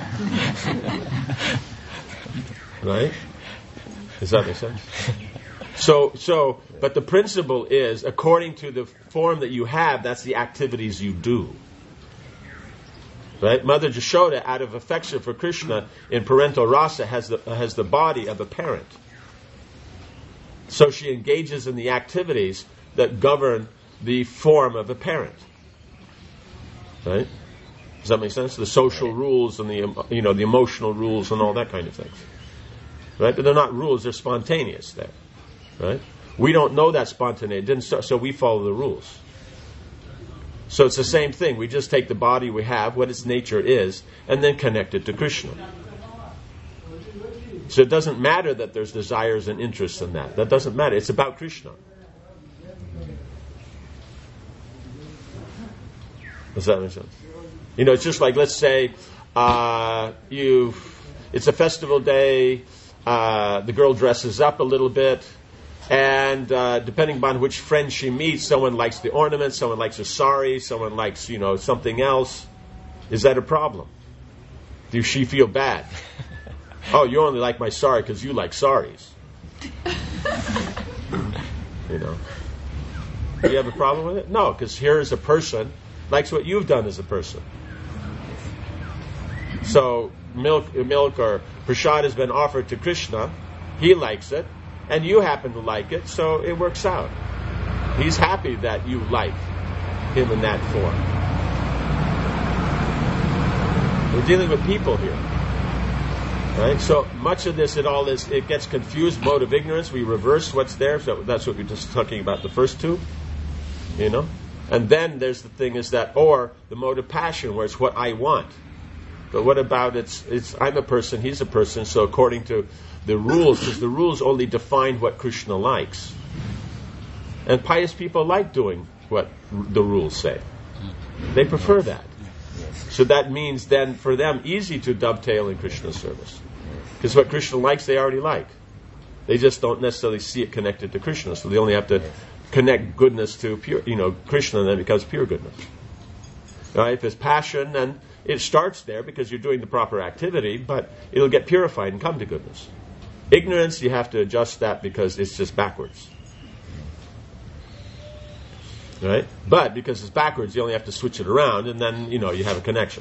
Right? Does that make sense? So, so But the principle is, according to the form that you have, that's the activities you do. Right? Mother Jashoda, out of affection for Krishna, in parental rasa, has the, has the body of a parent. So she engages in the activities that govern the form of a parent. Right? Does that make sense? The social rules and the, you know, the emotional rules and all that kind of things. Right? But they're not rules, they're spontaneous there. Right? We don't know that spontaneity, didn't start, so we follow the rules. So it's the same thing. We just take the body we have, what its nature is, and then connect it to Krishna. So it doesn't matter that there's desires and interests in that. That doesn't matter. It's about Krishna. Does that make sense? You know, it's just like, let's say, uh, you, it's a festival day, uh, the girl dresses up a little bit, and uh, depending upon which friend she meets, someone likes the ornament, someone likes a sari, someone likes, you know, something else. Is that a problem? Does she feel bad? Oh, you only like my sari because you like saris. You know. Do you have a problem with it? No, because here is a person likes what you've done as a person. So milk, milk or prasad has been offered to Krishna. He likes it. And you happen to like it, so it works out. He's happy that you like him in that form. We're dealing with people here. Right? So much of this, it all is, it gets confused, mode of ignorance. We reverse what's there. So that's what we we're just talking about, the first two. You know? And then there's the thing is that, or the mode of passion, where it's what I want. But what about it's, it's I'm a person, he's a person, so according to the rules, because the rules only define what Krishna likes. And pious people like doing what the rules say. They prefer that. So that means then for them easy to dovetail in Krishna's service. Because what Krishna likes, they already like. They just don't necessarily see it connected to Krishna, so they only have to connect goodness to pure, you know, Krishna, and then it becomes pure goodness. Right? If it's passion, then it starts there because you're doing the proper activity, but it'll get purified and come to goodness. Ignorance, you have to adjust that because it's just backwards. Right? But because it's backwards, you only have to switch it around, and then, you know, you have a connection.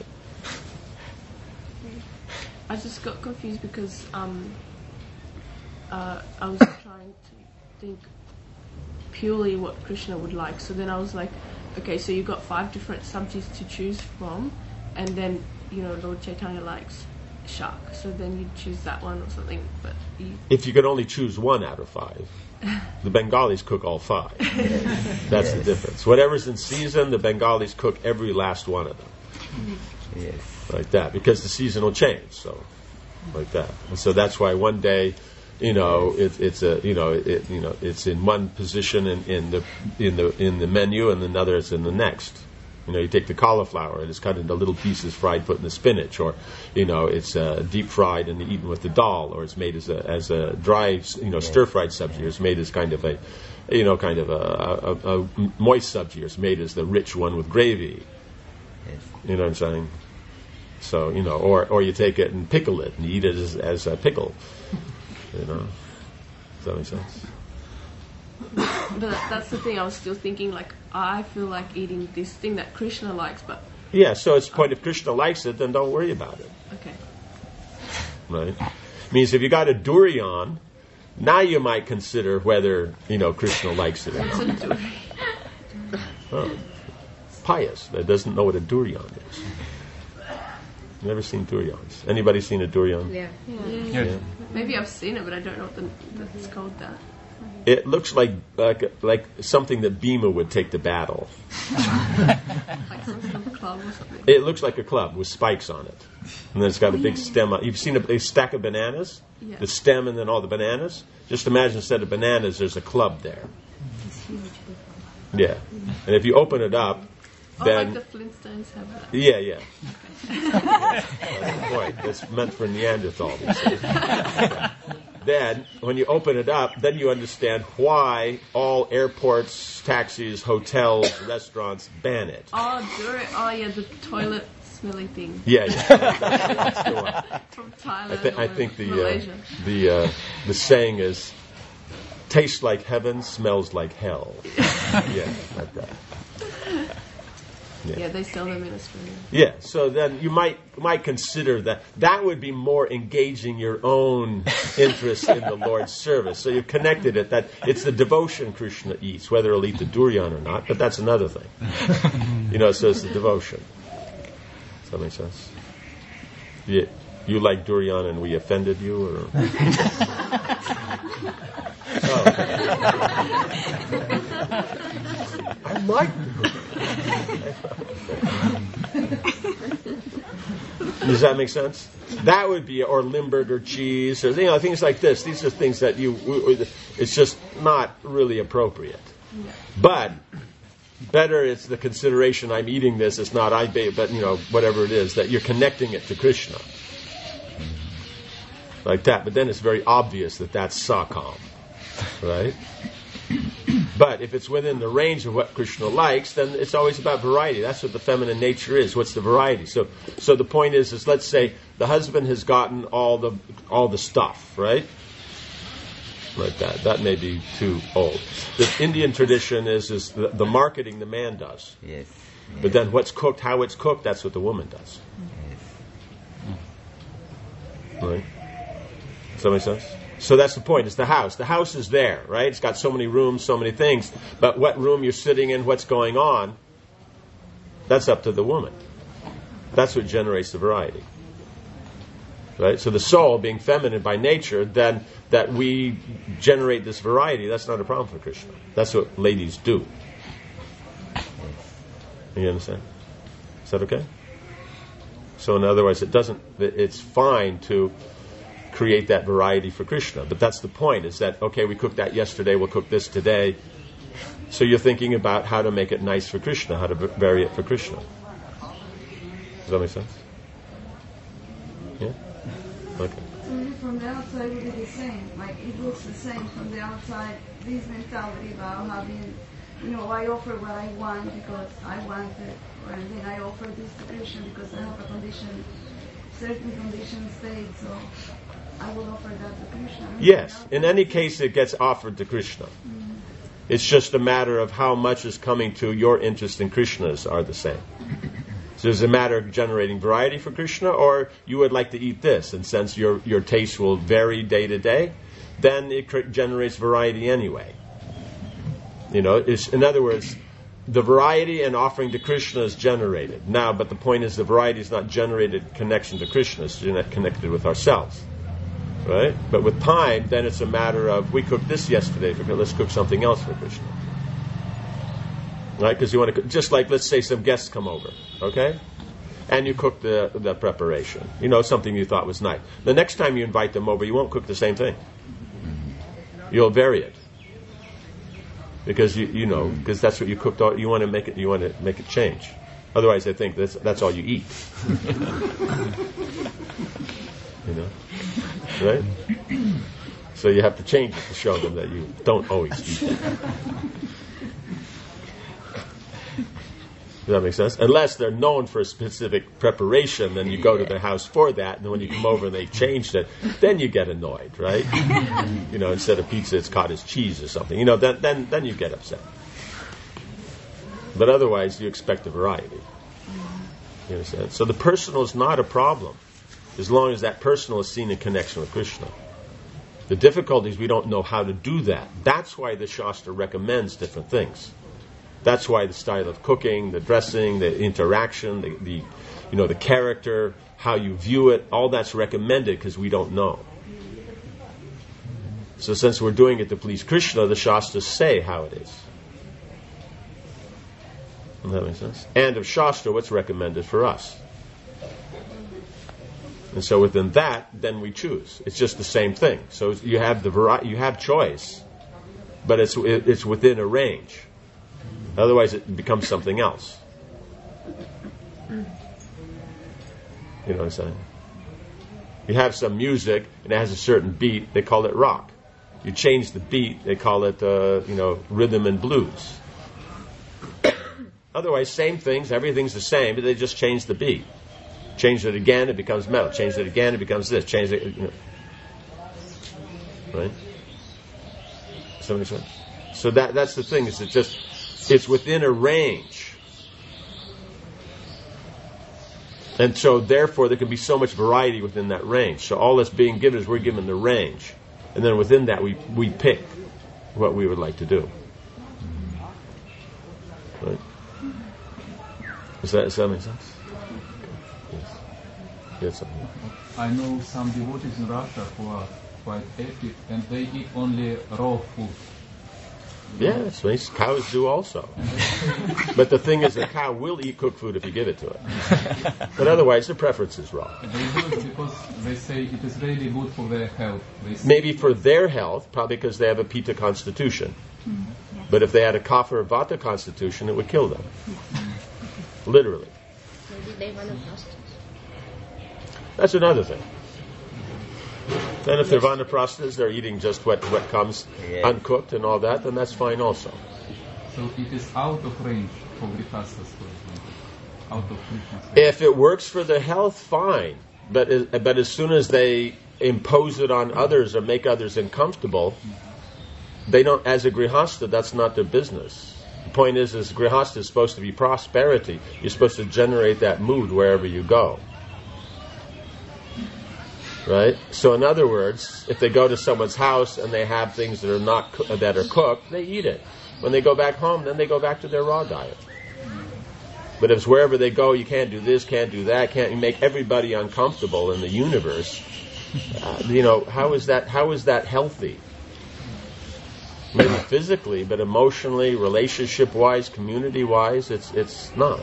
I just got confused because um, uh, I was trying to think purely what Krishna would like. So then I was like, okay, so you've got five different subjects to choose from, and then, you know, Lord Chaitanya likes shark, so then you choose that one or something. But you... if you could only choose one out of five, the Bengalis cook all five. That's yes. the difference. Whatever's in season, the Bengalis cook every last one of them. Yes. Like that, because the season will change. So, like that. And so that's why one day, you know, it, it's a, you know, it, you know, it's in one position in, in the in the in the menu, and another is in the next. You know, you take the cauliflower and it's cut into little pieces, fried, put in the spinach, or, you know, it's uh, deep fried and eaten with the dal, or it's made as a as a dry, you know, stir fried sabji, or it's made as kind of a, you know, kind of a, a, a moist sabji, or it's made as the rich one with gravy. You know what I'm saying? So, you know, or or you take it and pickle it and eat it as, as a pickle. You know, does that make sense? But that's the thing, I was still thinking, like, I feel like eating this thing that Krishna likes, but... Yeah, so it's the point, if Krishna likes it, then don't worry about it. Okay. Right? Means if you got a durian, now you might consider whether, you know, Krishna likes it or What's not. a durian? Oh, pious that doesn't know what a durian is. Never seen durians. Anybody seen a durian? Yeah. Yeah. Yeah. Yeah. Maybe I've seen it, but I don't know what the, that's called that. It looks like like like something that Bhima would take to battle. Like some sort of club or something. It looks like a club with spikes on it, and then it's got a big stem. On, you've seen a, a stack of bananas, Yeah. the stem, and then all the bananas. Just imagine instead of bananas, there's a club there. Yeah, and if you open it up, Oh, then like the Flintstones have that. yeah, yeah. yeah. That's the point. That's meant for Neanderthals. Then, when you open it up, then you understand why all airports, taxis, hotels, restaurants ban it. Oh, durian. Oh, yeah, the toilet smelly thing. Yeah, yeah. That's the one. From Thailand I, th- or I think the uh, Malaysia. the uh, the saying is, tastes like heaven, smells like hell. Yeah, like that. Yeah. yeah, they sell them in Australia. Yeah, so then you might might consider that. That would be more engaging your own interest in the Lord's service. So you've connected it, that it's the devotion Krishna eats, whether he'll eat the durian or not, but that's another thing. You know, so it's the devotion. Does that make sense? Yeah. You like durian and we offended you, or? Oh. I like durian. Does that make sense? That would be, or Limburger cheese, or you know, things like this. These are things that you, it's just not really appropriate. But better, it's the consideration. I'm eating this. It's not I, but you know, whatever it is, that you're connecting it to Krishna, like that. But then it's very obvious that that's sakam, right? But if it's within the range of what Krishna likes, then it's always about variety. That's what the feminine nature is. What's the variety? So, so the point is, is let's say the husband has gotten all the all the stuff, right? Like that. That may be too old. The Indian tradition is is the, the marketing the man does. Yes. But yes. then what's cooked, how it's cooked, that's what the woman does. Yes. Right? Does that make sense? So that's the point. It's the house. The house is there, right? It's got so many rooms, so many things. But what room you're sitting in, what's going on, that's up to the woman. That's what generates the variety. Right? So the soul, being feminine by nature, then that we generate this variety, that's not a problem for Krishna. That's what ladies do. You understand? Is that okay? So in other words, it doesn't, it's fine to create that variety for Krishna. But that's the point, is that, okay, we cooked that yesterday, we'll cook this today. So you're thinking about how to make it nice for Krishna, how to vary it for Krishna. Does that make sense? Yeah? Okay. So from the outside it would be the same. Like, it looks the same from the outside. This mentality about having, you know, I offer what I want because I want it. Or then I offer this to Krishna because I have a condition, certain condition state, so I will offer that to Krishna. Yes. In any case, it gets offered to Krishna. Mm-hmm. It's just a matter of how much is coming to your interest in Krishna's are the same. So it's a matter of generating variety for Krishna, or you would like to eat this, and since your, your taste will vary day to day, then it cr- generates variety anyway. You know, it's, in other words, the variety and offering to Krishna is generated. Now, but the point is the variety is not generated in connection to Krishna, it's connected with ourselves. Right? But with time, then it's a matter of, we cooked this yesterday, let's cook something else for Krishna. Right? Because you want to, just like, let's say some guests come over, okay? And you cook the, the preparation. You know, something you thought was nice. The next time you invite them over, you won't cook the same thing. You'll vary it. Because you you know, because that's what you cooked. All, you want to make it. You want to make it change. Otherwise, they think that's that's all you eat. You know, right? So you have to change it to show them that you don't always eat that. Does that make sense? Unless they're known for a specific preparation, then you go to their house for that, and when you come over and they changed it, then you get annoyed, right? You know, instead of pizza, it's cottage cheese or something. You know, then then then you get upset. But otherwise, you expect a variety. You understand? So the personal is not a problem, as long as that personal is seen in connection with Krishna. The difficulty is we don't know how to do that. That's why the Shastra recommends different things. That's why the style of cooking, the dressing, the interaction, the, the you know, the character, how you view it, all that's recommended because we don't know. So since we're doing it to please Krishna, the Shastras say how it is. Does that make sense? And of Shastra, what's recommended for us. And so within that, then we choose. It's just the same thing. So you have the vari- you have choice, but it's it, it's within a range. Otherwise, it becomes something else. You know what I'm saying? You have some music, and it has a certain beat, they call it rock. You change the beat, they call it, uh, you know, rhythm and blues. Otherwise, same things, everything's the same, but they just change the beat. Change it again, it becomes metal. Change it again, it becomes this. Change it, you know. Right? Does that make sense? So that that's the thing, is it just, it's within a range. And so therefore there can be so much variety within that range. So all that's being given is we're given the range. And then within that we, we pick what we would like to do. Right? Does that, does that make sense? Yes. Yes, something. I know some devotees in Russia who are quite active and they eat only raw food. Yeah, that's nice. Cows do also. But the thing is, the cow will eat cooked food if you give it to it. But otherwise, the preference is raw. They do it because they say it is really good for their health. Maybe for their health, probably because they have a Pitta constitution. Mm, yes. But if they had a Kapha or Vata constitution, it would kill them. Literally. Maybe they want to fast. That's another thing. Then if they're vanaprasthas, they're eating just what, what comes Yeah. uncooked and all that, then that's fine also. So it is out of range for grihastas, for example. Out of Krishna's range. If it works for their health, fine. But as, but as soon as they impose it on others or make others uncomfortable, they don't. As a grihasta, that's not their business. The point is, is grihasta is supposed to be prosperity. You're supposed to generate that mood wherever you go. Right? So in other words, if they go to someone's house and they have things that are not co- that are cooked, they eat it. When they go back home, then they go back to their raw diet. But if it's wherever they go, you can't do this, can't do that, can't you make everybody uncomfortable in the universe? Uh, you know, how is that? How is that healthy? Maybe physically, but emotionally, relationship-wise, community-wise, it's it's not.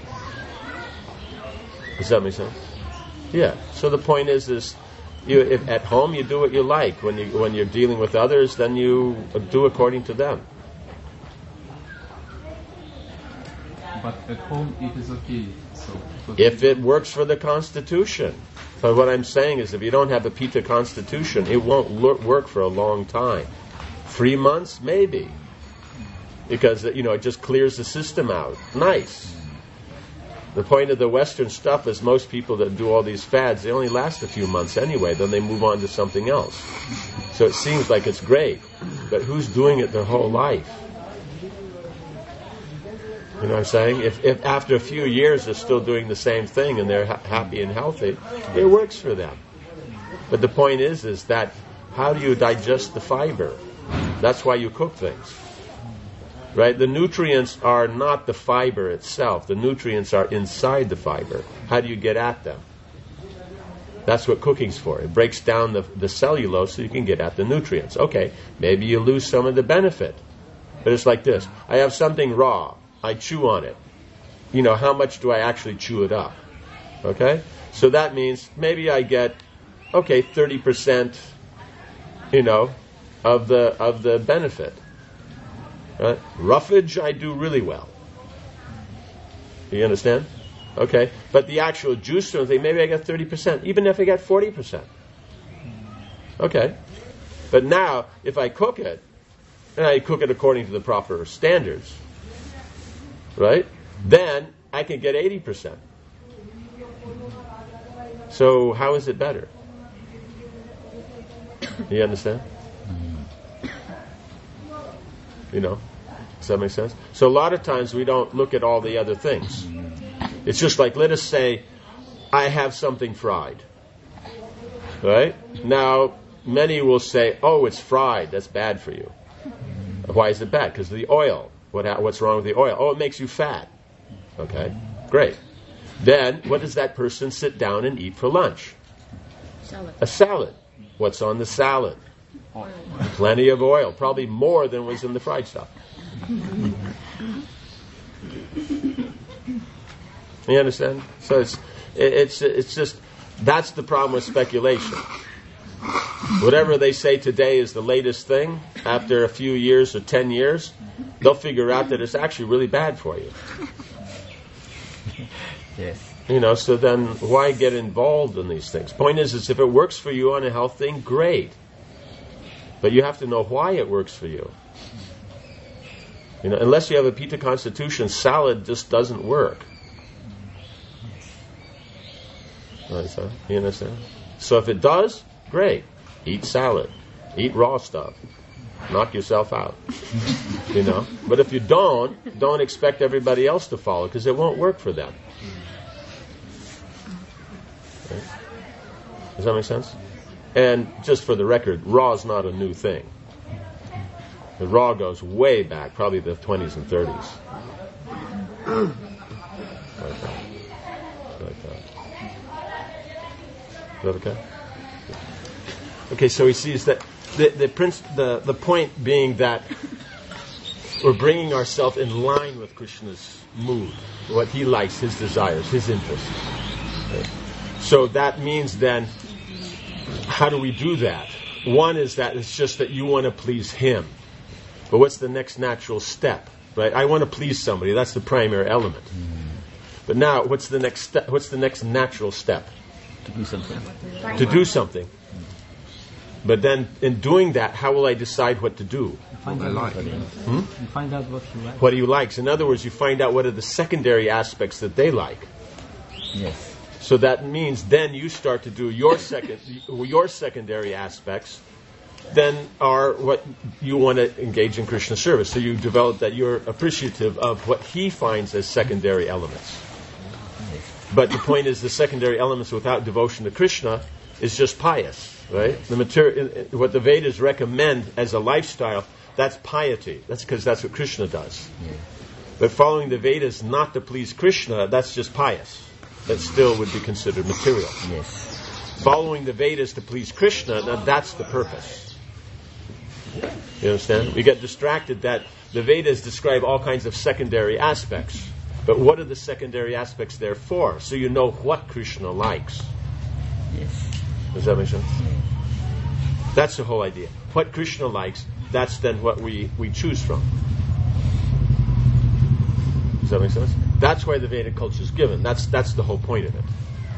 Does that make sense? Yeah. So the point is, is you if at home you do what you like. When you when you're dealing with others, then you do according to them. But at home it is okay. So If it works for the constitution. But what I'm saying is, if you don't have a Pitta constitution, it won't lo- work for a long time. Three months, maybe, because you know it just clears the system out. Nice. The point of the Western stuff is most people that do all these fads, they only last a few months anyway, then they move on to something else. So it seems like it's great, but who's doing it their whole life? You know what I'm saying? If, if after a few years they're still doing the same thing and they're ha- happy and healthy, it works for them. But the point is, is that how do you digest the fiber? That's why you cook things. Right? The nutrients are not the fiber itself. The nutrients are inside the fiber. How do you get at them? That's what cooking's for. It breaks down the, the cellulose so you can get at the nutrients. Okay, maybe you lose some of the benefit. But it's like this. I have something raw. I chew on it. You know, how much do I actually chew it up? Okay? So that means maybe I get, okay, thirty percent, you know, of the of the benefit. Right? Roughage, I do really well. You understand? Okay. But the actual juice or thing, maybe I get thirty percent, even if I get forty percent. Okay. But now, if I cook it, and I cook it according to the proper standards, right? Then I can get eighty percent. So how is it better? You understand? You know, does that make sense? So a lot of times we don't look at all the other things. It's just like, let us say, I have something fried. Right? Now, many will say, oh, it's fried, that's bad for you. Why is it bad? Because of the oil. What, what's wrong with the oil? Oh, it makes you fat. Okay, great. Then, what does that person sit down and eat for lunch? Salad. A salad. What's on the salad? Oil. Plenty of oil, probably more than was in the fried stuff. You understand? So it's it's it's just that's the problem with speculation. Whatever they say today is the latest thing. After a few years or ten years, they'll figure out that it's actually really bad for you. Yes. You know, so then why get involved in these things? Point is, is if it works for you on a health thing, great. But you have to know why it works for you. You know, unless you have a Pitta constitution, salad just doesn't work. Right, so, you understand? So if it does, great. Eat salad. Eat raw stuff. knock yourself out. You know? But if you don't, don't expect everybody else to follow, because it won't work for them. Right? Does that make sense? And just for the record, Raw is not a new thing. The Raw goes way back, probably the twenties and thirties. Like that. Like that. Is that okay? Okay, so he sees that the the, prince, the the point being that we're bringing ourselves in line with Krishna's mood, what he likes, his desires, his interests. Okay. So that means then, how do we do that? One is that it's just that you want to please him. But what's the next natural step? Right? I want to please somebody. That's the primary element. But now, what's the next step? What's the next natural step? To do something. To do something. But then, in doing that, how will I decide what to do? Find out what you like. Hmm? You find out what you like. What he likes. In other words, you find out what are the secondary aspects that they like. Yes. So that means then you start to do your second, your secondary aspects. Then are what you want to engage in Krishna service. So you develop that you're appreciative of what he finds as secondary elements. But the point is, the secondary elements without devotion to Krishna is just pious, right? The material, what the Vedas recommend as a lifestyle, that's piety. That's because that's what Krishna does. But following the Vedas not to please Krishna, that's just pious. That still would be considered material. Yes. Following the Vedas to please Krishna, now that's the purpose. You understand? We get distracted that the Vedas describe all kinds of secondary aspects. But what are the secondary aspects there for? So you know what Krishna likes. Yes. Does that make sense? That's the whole idea. What Krishna likes, that's then what we, we choose from. Does that make sense? That's why the Vedic culture is given. That's that's the whole point of it.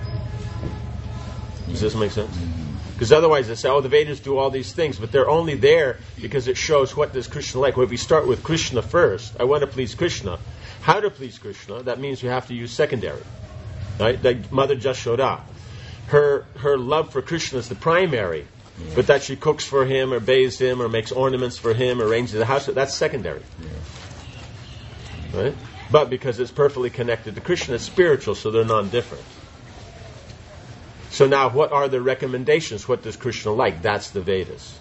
Does this make sense? Because otherwise they say, oh, the Vedas do all these things, but they're only there because it shows what does Krishna like. Well, if we start with Krishna first, I want to please Krishna. How to please Krishna, that means you have to use secondary. Right? Like Mother Jashoda. Her her love for Krishna is the primary, yeah. But that she cooks for him or bathes him or makes ornaments for him, arranges the house, that's secondary. Yeah. Right? But because it's perfectly connected to Krishna, it's spiritual, so they're non-different. So now, what are the recommendations? What does Krishna like? That's the Vedas.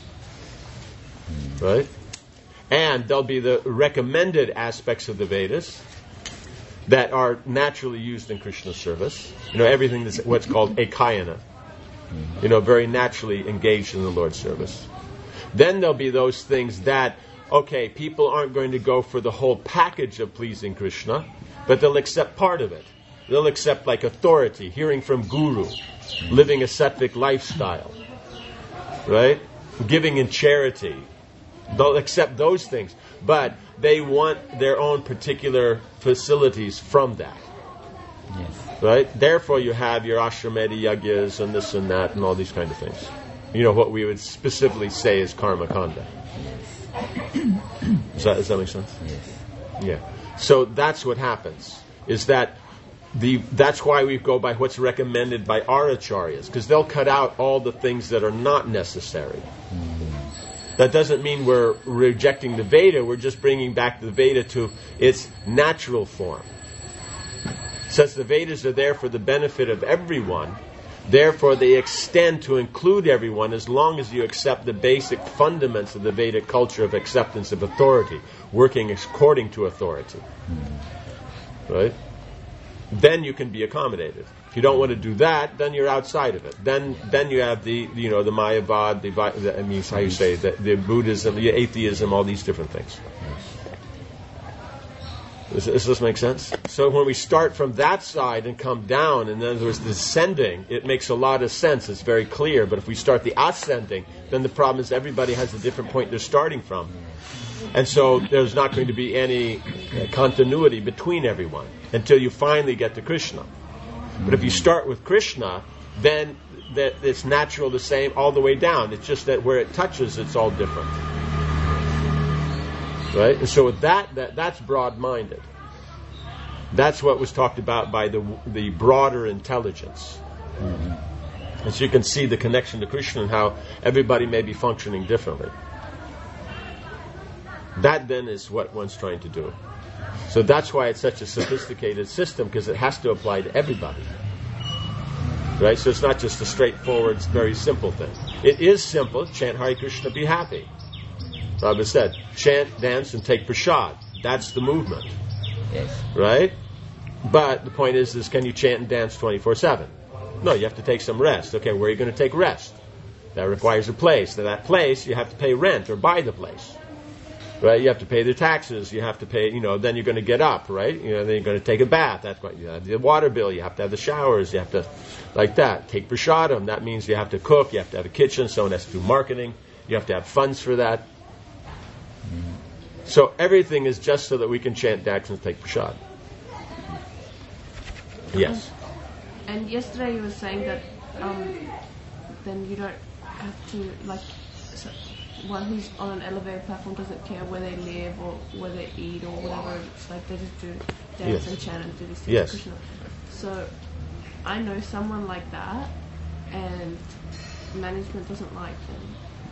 Right? And there'll be the recommended aspects of the Vedas that are naturally used in Krishna's service. You know, everything that's what's called ekayana. You know, very naturally engaged in the Lord's service. Then there'll be those things that, okay, people aren't going to go for the whole package of pleasing Krishna, but they'll accept part of it. They'll accept like authority, hearing from Guru, living a sattvic lifestyle, right? Giving in charity. They'll accept those things, but they want their own particular facilities from that. Yes. Right? Therefore you have your ashramedi yagyas and this and that and all these kind of things. You know, what we would specifically say is karma kanda. Does that, does that make sense? Yes. Yeah. So that's what happens, is that The, that's why we go by what's recommended by our acharyas, because they'll cut out all the things that are not necessary. Mm. That doesn't mean we're rejecting the Veda, we're just bringing back the Veda to its natural form. Since the Vedas are there for the benefit of everyone, therefore they extend to include everyone as long as you accept the basic fundaments of the Vedic culture of acceptance of authority, working according to authority. Mm. Right? Then you can be accommodated. If you don't want to do that, then you're outside of it. Then, then you have the, you know, the Mayavad, the, the I mean, how you say, the, the Buddhism, the atheism, all these different things. Does, does this make sense? So when we start from that side and come down, and then there's descending, it makes a lot of sense. It's very clear. But if we start the ascending, then the problem is everybody has a different point they're starting from. And so there's not going to be any continuity between everyone until you finally get to Krishna. But if you start with Krishna, then that it's natural the same all the way down. It's just that where it touches, it's all different. Right? And so with that, that that's broad-minded. That's what was talked about by the the broader intelligence. Mm-hmm. And so you can see the connection to Krishna and how everybody may be functioning differently. That then is what one's trying to do. So that's why it's such a sophisticated system, because it has to apply to everybody. Right? So it's not just a straightforward, very simple thing. It is simple. Chant Hare Krishna, be happy. Prabhupada said, chant, dance, and take prasad. That's the movement. Yes. Right? But the point is, is can you chant and dance twenty-four seven? No, you have to take some rest. Okay, where are you going to take rest? That requires a place. To that place, you have to pay rent or buy the place. Right? You have to pay the taxes. You have to pay, you know, then you're going to get up, right? You know, then you're going to take a bath. That's what you have the water bill. You have to have the showers. You have to, like that. Take prasadam. That means you have to cook. You have to have a kitchen. Someone has to do marketing. You have to have funds for that. So everything is just so that we can chant, dance, and take prasad. Yes. And yesterday you were saying that um, then you don't have to, like, so one who's on an elevator platform doesn't care where they live or where they eat or whatever. It's like they just do dance Yes. and chant and do these things. Yes. for Krishna. So I know someone like that, and management doesn't like them.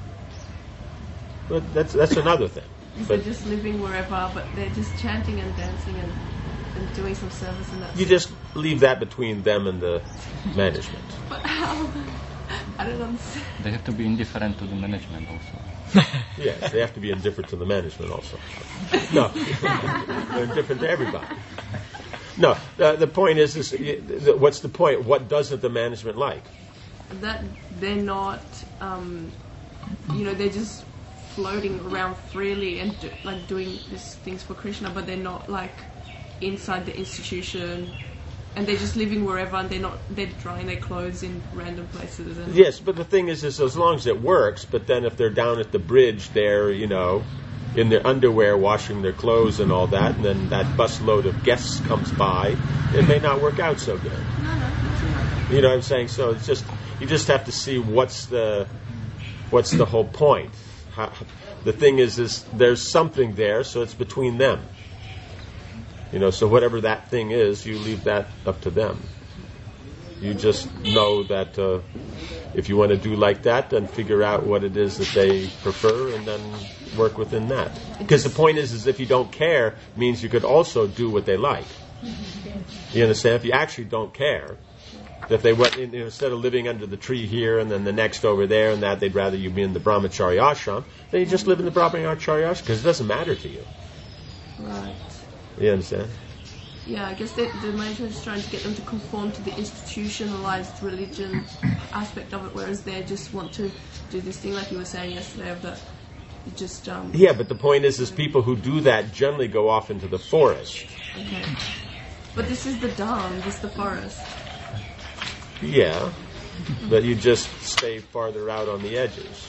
But that's that's another thing. They're But just living wherever, but they're just chanting and dancing and, and doing some service and that's you it. just leave that between them and the management. But how? I don't understand. They have to be indifferent to the management also. Yes, they have to be indifferent to the management also. No, they're indifferent to everybody. No, uh, the point is, is y- the, what's the point? What doesn't the management like? That they're not, um, you know, they're just floating around freely and do, like doing these things for Krishna, but they're not like inside the institution, and they're just living wherever, and they're not they're drying their clothes in random places. And Yes, but the thing is, is as long as it works. But then if they're down at the bridge, there, you know, in their underwear, washing their clothes and all that, and then that busload of guests comes by, it may not work out so good. no, no, nothing like that. You know what I'm saying? So it's just you just have to see what's the what's the whole point. How, the thing is, is there's something there, so it's between them. You know, so whatever that thing is, you leave that up to them. You just know that uh, if you want to do like that, then figure out what it is that they prefer, and then work within that. Because the point is, is if you don't care, means you could also do what they like. You understand? If you actually don't care, that they went in, you know, instead of living under the tree here and then the next over there and that, they'd rather you be in the brahmachari ashram, then you just live in the brahmachari ashram because it doesn't matter to you. Right. You understand? Yeah, I guess they, the management is trying to get them to conform to the institutionalized religion aspect of it, whereas they just want to do this thing, like you were saying yesterday, of that you just um. Yeah, but the point is, is people who do that generally go off into the forest. Okay. But this is the Dham, this is the forest. Yeah, but you just stay farther out on the edges.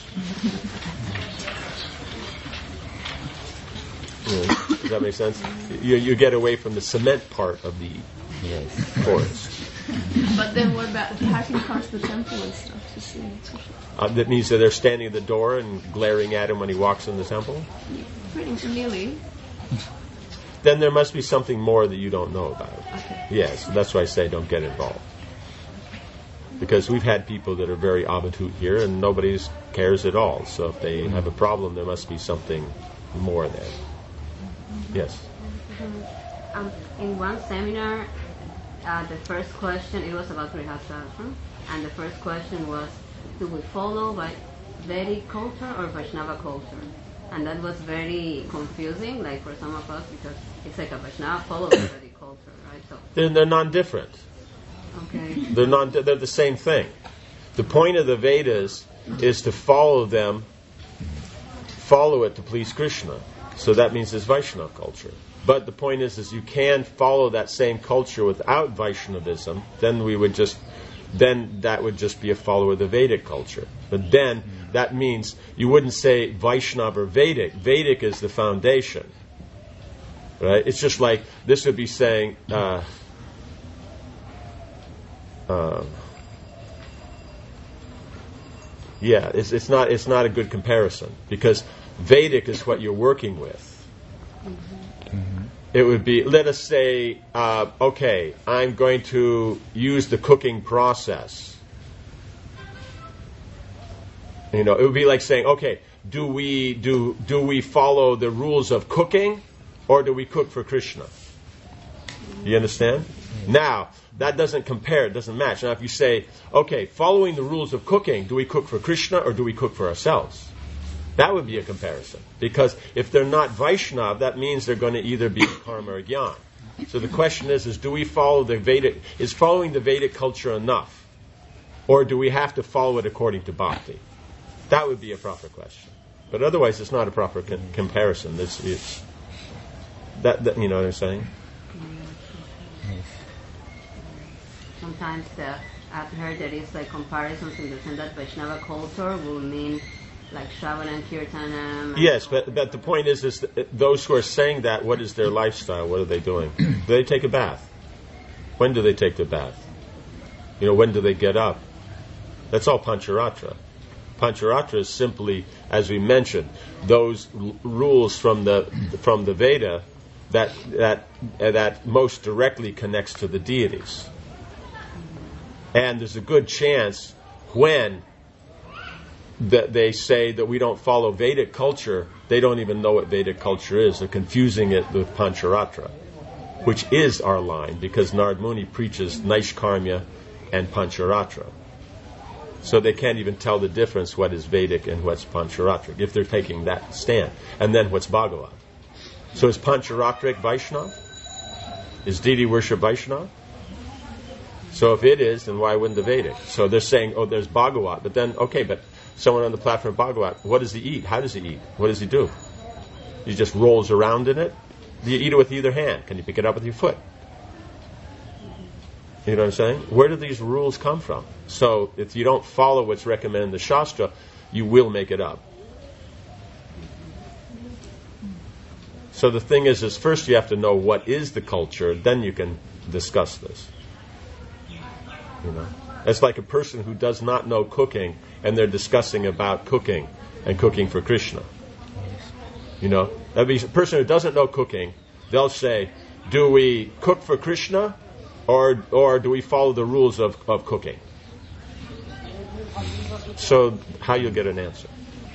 Yeah, does that make sense? You you get away from the cement part of the Yes. forest. But then what about hacking past the temple and stuff to see? Uh, that means that they're standing at the door and glaring at him when he walks in the temple. Pretty nearly. Then there must be something more that you don't know about. Okay. Yes, that's why I say don't get involved. Because we've had people that are very avadhut here and nobody cares at all. So if they have a problem, there must be something more there. Yes. Um, in one seminar, uh, the first question, it was about Grihastha, and the first question was, do we follow by Vedic culture or Vaishnava culture? And that was very confusing, like for some of us, because it's like a Vaishnava follows Vedic culture, right? So, They're, they're non-different. okay. They're non. They're the same thing. The point of the Vedas is to follow them, follow it to please Krishna. So that means it's Vaishnava culture. But the point is, is you can follow that same culture without Vaishnavism. Then we would just, then that would just be a follower of the Vedic culture. But then that means you wouldn't say Vaishnava or Vedic. Vedic is the foundation, right? It's just like this would be saying. Uh, uh, yeah, it's, it's not it's not a good comparison because Vedic is what you're working with. Mm-hmm. It would be, let us say, uh, okay, I'm going to use the cooking process. You know, it would be like saying, okay, do we do do we follow the rules of cooking, or do we cook for Krishna? You understand? Now, that doesn't compare, it doesn't match. Now, if you say, okay, following the rules of cooking, do we cook for Krishna or do we cook for ourselves? That would be a comparison. Because if they're not Vaishnav, that means they're going to either be karma or jnana. So the question is, is do we follow the Vedic, is following the Vedic culture enough? Or do we have to follow it according to bhakti? That would be a proper question. But otherwise, it's not a proper co- comparison. It's, it's that, that, you know what I'm saying? Sometimes uh, I've heard that it's like comparisons in the sense that Vaishnava culture will mean like Shravanam, Kirtanam. Yes, but, but the point is, is that those who are saying that, what is their lifestyle? What are they doing? Do they take a bath? When do they take the bath? You know, when do they get up? That's all Pancharatra. Pancharatra is simply, as we mentioned, those l- rules from the from the Veda that that uh, that most directly connects to the deities. And there's a good chance when that they say that we don't follow Vedic culture, they don't even know what Vedic culture is. They're confusing it with Pancharatra, which is our line, because Narad Muni preaches Naishkarmya and Pancharatra. So they can't even tell the difference what is Vedic and what's Pancharatra, if they're taking that stand. And then what's Bhagavat? So is Pancharatric Vaishnava? Is deity worship Vaishnava? So if it is, then why wouldn't the Vedic? So they're saying, oh, there's Bhagavat. But then, okay, but someone on the platform of Bhagavat, what does he eat? How does he eat? What does he do? He just rolls around in it? Do you eat it with either hand? Can you pick it up with your foot? You know what I'm saying? Where do these rules come from? So if you don't follow what's recommended in the Shastra, you will make it up. So the thing is, is first you have to know what is the culture, then you can discuss this. You know, it's like a person who does not know cooking, and they're discussing about cooking and cooking for Krishna. You know, that'd be a person who doesn't know cooking. They'll say, "Do we cook for Krishna, or or do we follow the rules of, of cooking?" So, how you'll get an answer?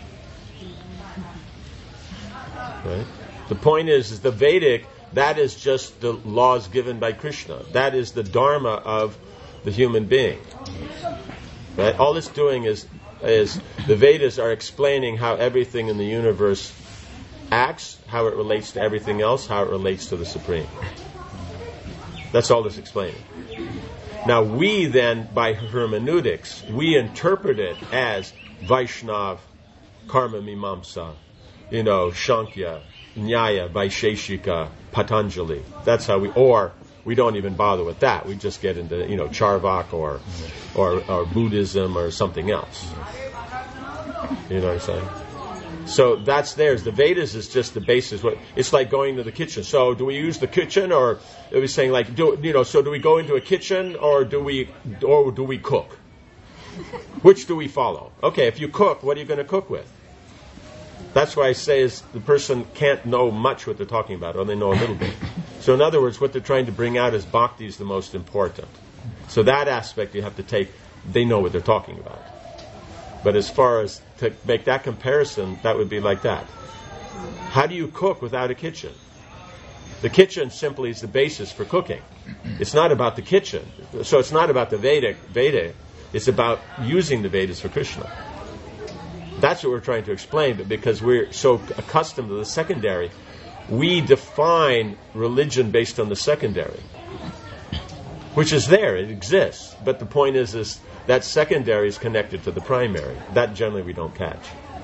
Right? The point is, is the Vedic, that is just the laws given by Krishna. That is the dharma of the human being. Right? All it's doing is, is the Vedas are explaining how everything in the universe acts, how it relates to everything else, how it relates to the Supreme. That's all it's explaining. Now we then, by hermeneutics, we interpret it as Vaishnav, Karma Mimamsa, you know, Shankya, Nyaya, Vaisheshika, Patanjali. That's how we, or we don't even bother with that. We just get into, you know, Charvak or, or, or Buddhism or something else. You know what I'm saying? So that's theirs. The Vedas is just the basis. What it's like going to the kitchen. So do we use the kitchen, or it was saying like, do you know? So do we go into a kitchen, or do we, or do we cook? Which do we follow? Okay, if you cook, what are you going to cook with? That's why I say is the person can't know much what they're talking about, or they know a little bit. So in other words, what they're trying to bring out is bhakti is the most important. So that aspect you have to take. They know what they're talking about. But as far as to make that comparison, that would be like that. How do you cook without a kitchen? The kitchen simply is the basis for cooking. It's not about the kitchen. So it's not about the Vedic Veda. It's about using the Vedas for Krishna. That's what we're trying to explain. But because we're so accustomed to the secondary, we define religion based on the secondary, which is there. It exists. But the point is, is that secondary is connected to the primary. That generally we don't catch.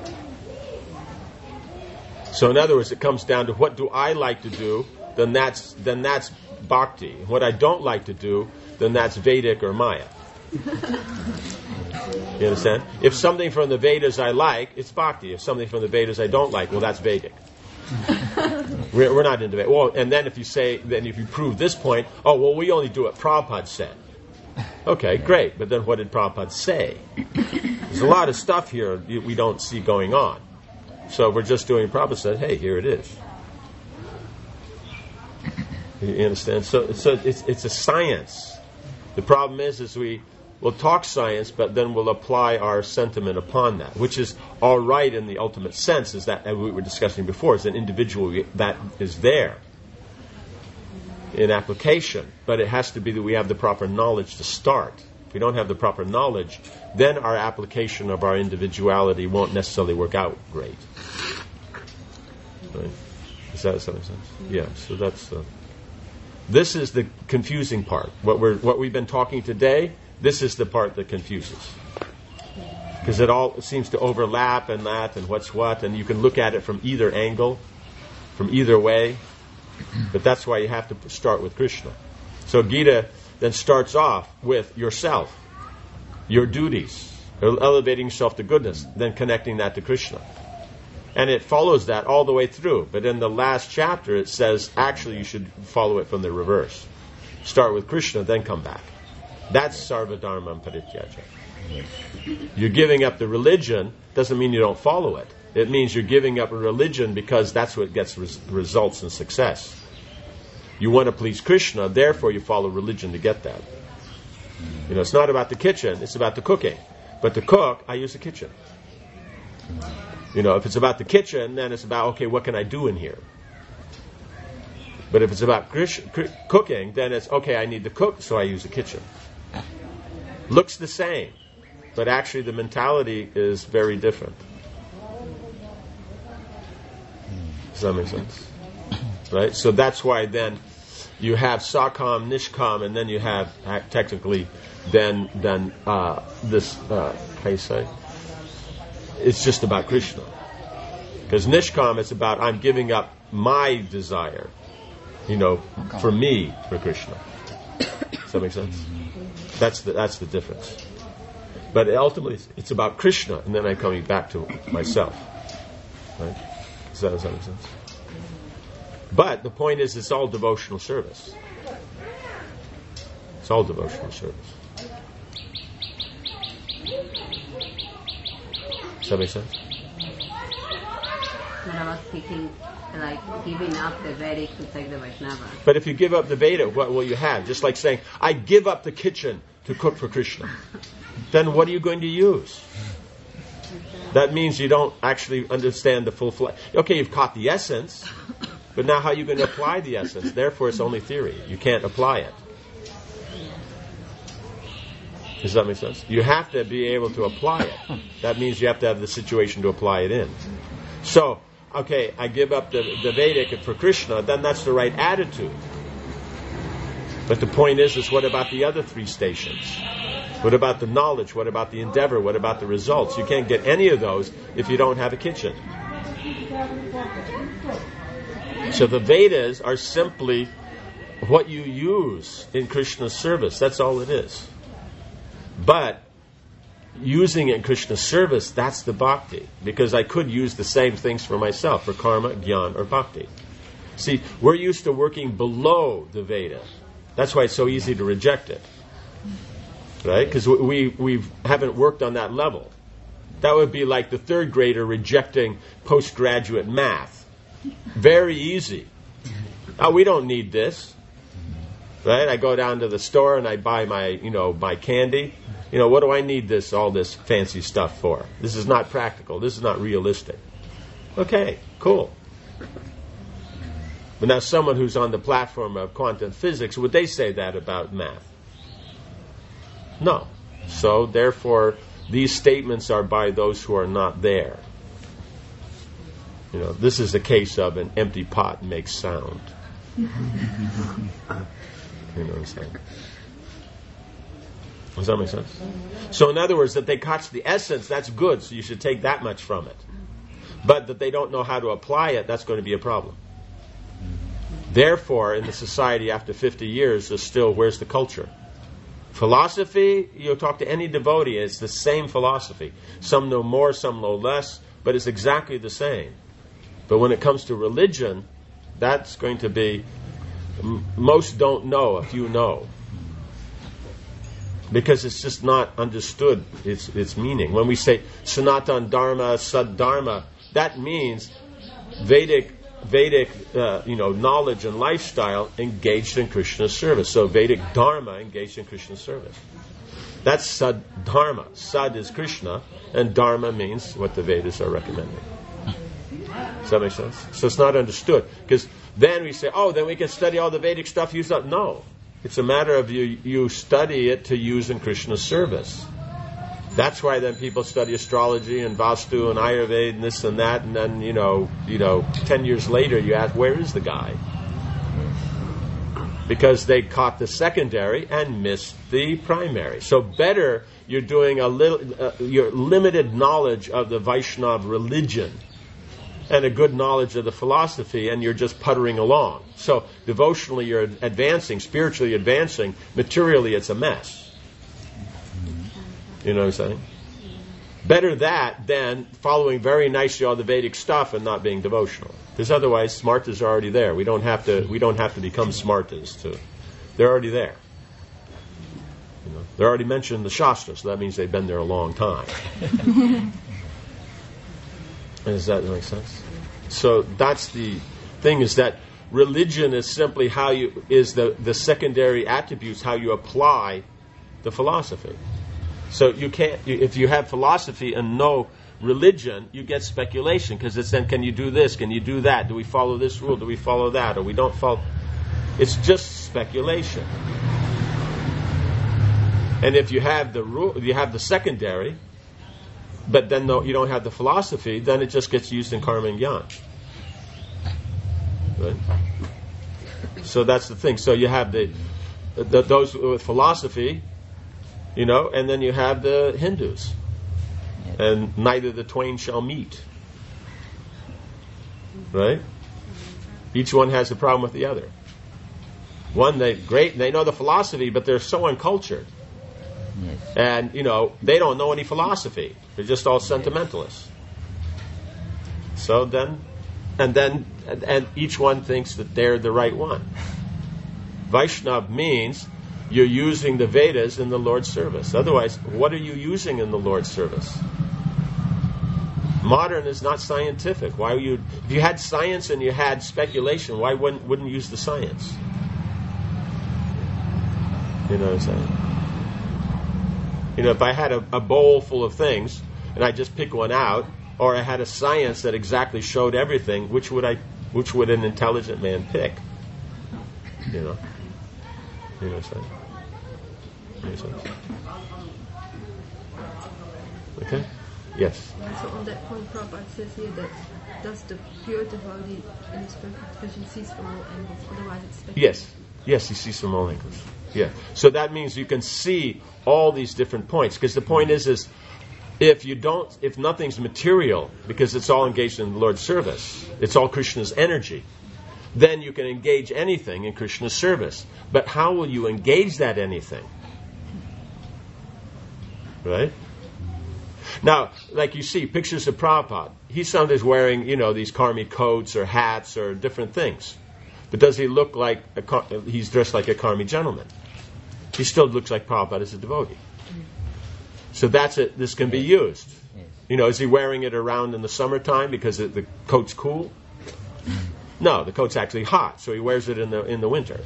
So in other words, it comes down to what do I like to do, then that's then that's bhakti. What I don't like to do, then that's Vedic or Maya. You understand? If something from the Vedas I like, it's bhakti. If something from the Vedas I don't like, well, that's Vedic. we're, we're not into Vedic. Well, and then if you say, then if you prove this point, oh, well, we only do what Prabhupada said. Okay, great. But then what did Prabhupada say? There's a lot of stuff here we don't see going on. So we're just doing, Prabhupada said, hey, here it is. You understand? So, so it's it's a science. The problem is, is we we'll talk science, but then we'll apply our sentiment upon that, which is all right in the ultimate sense, is that, as we were discussing before, is an individual that is there in application, but it has to be that we have the proper knowledge to start. If we don't have the proper knowledge, then our application of our individuality won't necessarily work out great. Right? Does that, does that make sense? Yeah, so that's the... This is the confusing part. What we're what we've been talking today, this is the part that confuses. Because it all seems to overlap and that and what's what, and you can look at it from either angle, from either way. But that's why you have to start with Krishna. So Gita then starts off with yourself, your duties, elevating yourself to goodness, then connecting that to Krishna. And it follows that all the way through. But in the last chapter it says, actually you should follow it from the reverse. Start with Krishna, then come back. That's sarvadharmam parityaja. You're giving up the religion, doesn't mean you don't follow it. It means you're giving up a religion because that's what gets res- results and success. You want to please Krishna, therefore you follow religion to get that. You know, it's not about the kitchen, it's about the cooking. But to cook, I use the kitchen. You know, if it's about the kitchen, then it's about, okay, what can I do in here? But if it's about Krish, c- cooking, then it's, okay, I need to cook, so I use the kitchen. Looks the same, but actually the mentality is very different. Does that make sense? Right? So that's why then you have Sakam, Nishkam, and then you have uh, technically then then uh, this, uh, how do you say? It's just about Krishna. Because Nishkam, it's about I'm giving up my desire, you know, for me, for Krishna. Does that make sense? That's the, that's the difference. But ultimately, it's about Krishna, and then I'm coming back to myself. Right? Does that, does that make sense? But the point is, it's all devotional service. It's all devotional service. Does that make sense? When I was thinking, like, giving up the Vedic to take the Vaishnava. But if you give up the Veda, what will you have? Just like saying, I give up the kitchen to cook for Krishna. Then what are you going to use? That means you don't actually understand the full flavor. Okay, you've caught the essence, but now how are you going to apply the essence? Therefore, it's only theory. You can't apply it. Does that make sense? You have to be able to apply it. That means you have to have the situation to apply it in. So, okay, I give up the, the Vedic for Krishna, then that's the right attitude. But the point is, is what about the other three stations? What about the knowledge? What about the endeavor? What about the results? You can't get any of those if you don't have a kitchen. So the Vedas are simply what you use in Krishna's service. That's all it is. But using it in Krishna's service, that's the bhakti. Because I could use the same things for myself, for karma, jnana, or bhakti. See, we're used to working below the Veda. That's why it's so easy to reject it. Right? Because we, we haven't worked on that level. That would be like the third grader rejecting postgraduate math. Very easy. Oh, we don't need this. Right? I go down to the store and I buy my, you know, my candy. You know, what do I need this, all this fancy stuff for? This is not practical. This is not realistic. Okay, cool. But now someone who's on the platform of quantum physics, would they say that about math? No. So, therefore, these statements are by those who are not there. You know, this is a case of an empty pot makes sound. You know what I'm saying? Does that make sense? So, in other words, that they catch the essence, that's good, so you should take that much from it. But that they don't know how to apply it, that's going to be a problem. Therefore, in the society after fifty years, there's still, where's the culture? Philosophy, you talk to any devotee, it's the same philosophy. Some know more, some know less, but it's exactly the same. But when it comes to religion, that's going to be, m- most don't know, a few know. Because it's just not understood its its meaning. When we say Sanatan Dharma, Sad Dharma, that means Vedic Vedic, uh, you know, knowledge and lifestyle engaged in Krishna's service. So Vedic Dharma engaged in Krishna's service. That's Sad Dharma. Sad is Krishna, and Dharma means what the Vedas are recommending. Does that make sense? So it's not understood. Because then we say, oh, then we can study all the Vedic stuff, use that. No. It's a matter of you, you study it to use in Krishna's service. That's why then people study astrology and Vastu and Ayurveda and this and that, and then, you know, you know, ten years later you ask, where is the guy? Because they caught the secondary and missed the primary. So better you're doing a little, uh, your limited knowledge of the Vaishnava religion and a good knowledge of the philosophy, and you're just puttering along. So devotionally you're advancing, spiritually advancing, materially it's a mess. You know what I'm saying? Better that than following very nicely all the Vedic stuff and not being devotional. Because otherwise, smartas are already there. We don't have to. We don't have to become smartas. To, they're already there. You know, they're already mentioned in the Shastra, so that means they've been there a long time. Does that make sense? So that's the thing: is that religion is simply how you is the the secondary attributes how you apply the philosophy. So you can't, if you have philosophy and no religion, you get speculation, because it's then, can you do this, can you do that, do we follow this rule, do we follow that, or we don't follow. It's just speculation. And if you have the rule, you have the secondary, but then no, you don't have the philosophy, then it just gets used in karma and jnana. Right? So that's the thing. So you have the, the those with philosophy. You know, and then you have the Hindus. And neither the twain shall meet. Right? Each one has a problem with the other. One, they great, they know the philosophy, but they're so uncultured. Yes. And, you know, they don't know any philosophy. They're just all sentimentalists. So then, and then, and, and each one thinks that they're the right one. Vaishnav means you're using the Vedas in the Lord's service. Otherwise, what are you using in the Lord's service? Modern is not scientific. Why you? If you had science and you had speculation, why wouldn't wouldn't you use the science? You know what I'm saying? You know, if I had a, a bowl full of things and I just pick one out, or I had a science that exactly showed everything, which would I? Which would an intelligent man pick? You know. You know what I'm saying? Okay? Yes? So on that point, Prabhupada says here that does the pure devotee in his perfect vision sees from all angles, otherwise it's speculative. Yes. Yes, he sees from all angles. Yeah. So that means you can see all these different points. Because the point is, is if you don't, if nothing's material, because it's all engaged in the Lord's service, it's all Krishna's energy, then you can engage anything in Krishna's service. But how will you engage that anything? Right? Now, like you see, pictures of Prabhupada. He's sometimes wearing, you know, these karmi coats or hats or different things. But does he look like, a, he's dressed like a karmi gentleman? He still looks like Prabhupada as a devotee. So that's it. This can be used. You know, is he wearing it around in the summertime because it, the coat's cool? No, the coat's actually hot, so he wears it in the in the winter.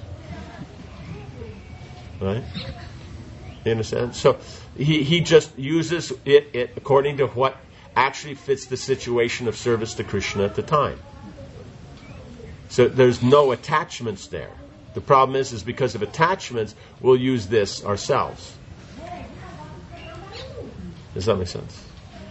Right? You understand? So he, he just uses it, it according to what actually fits the situation of service to Krishna at the time. So there's no attachments there. The problem is, is because of attachments, we'll use this ourselves. Does that make sense?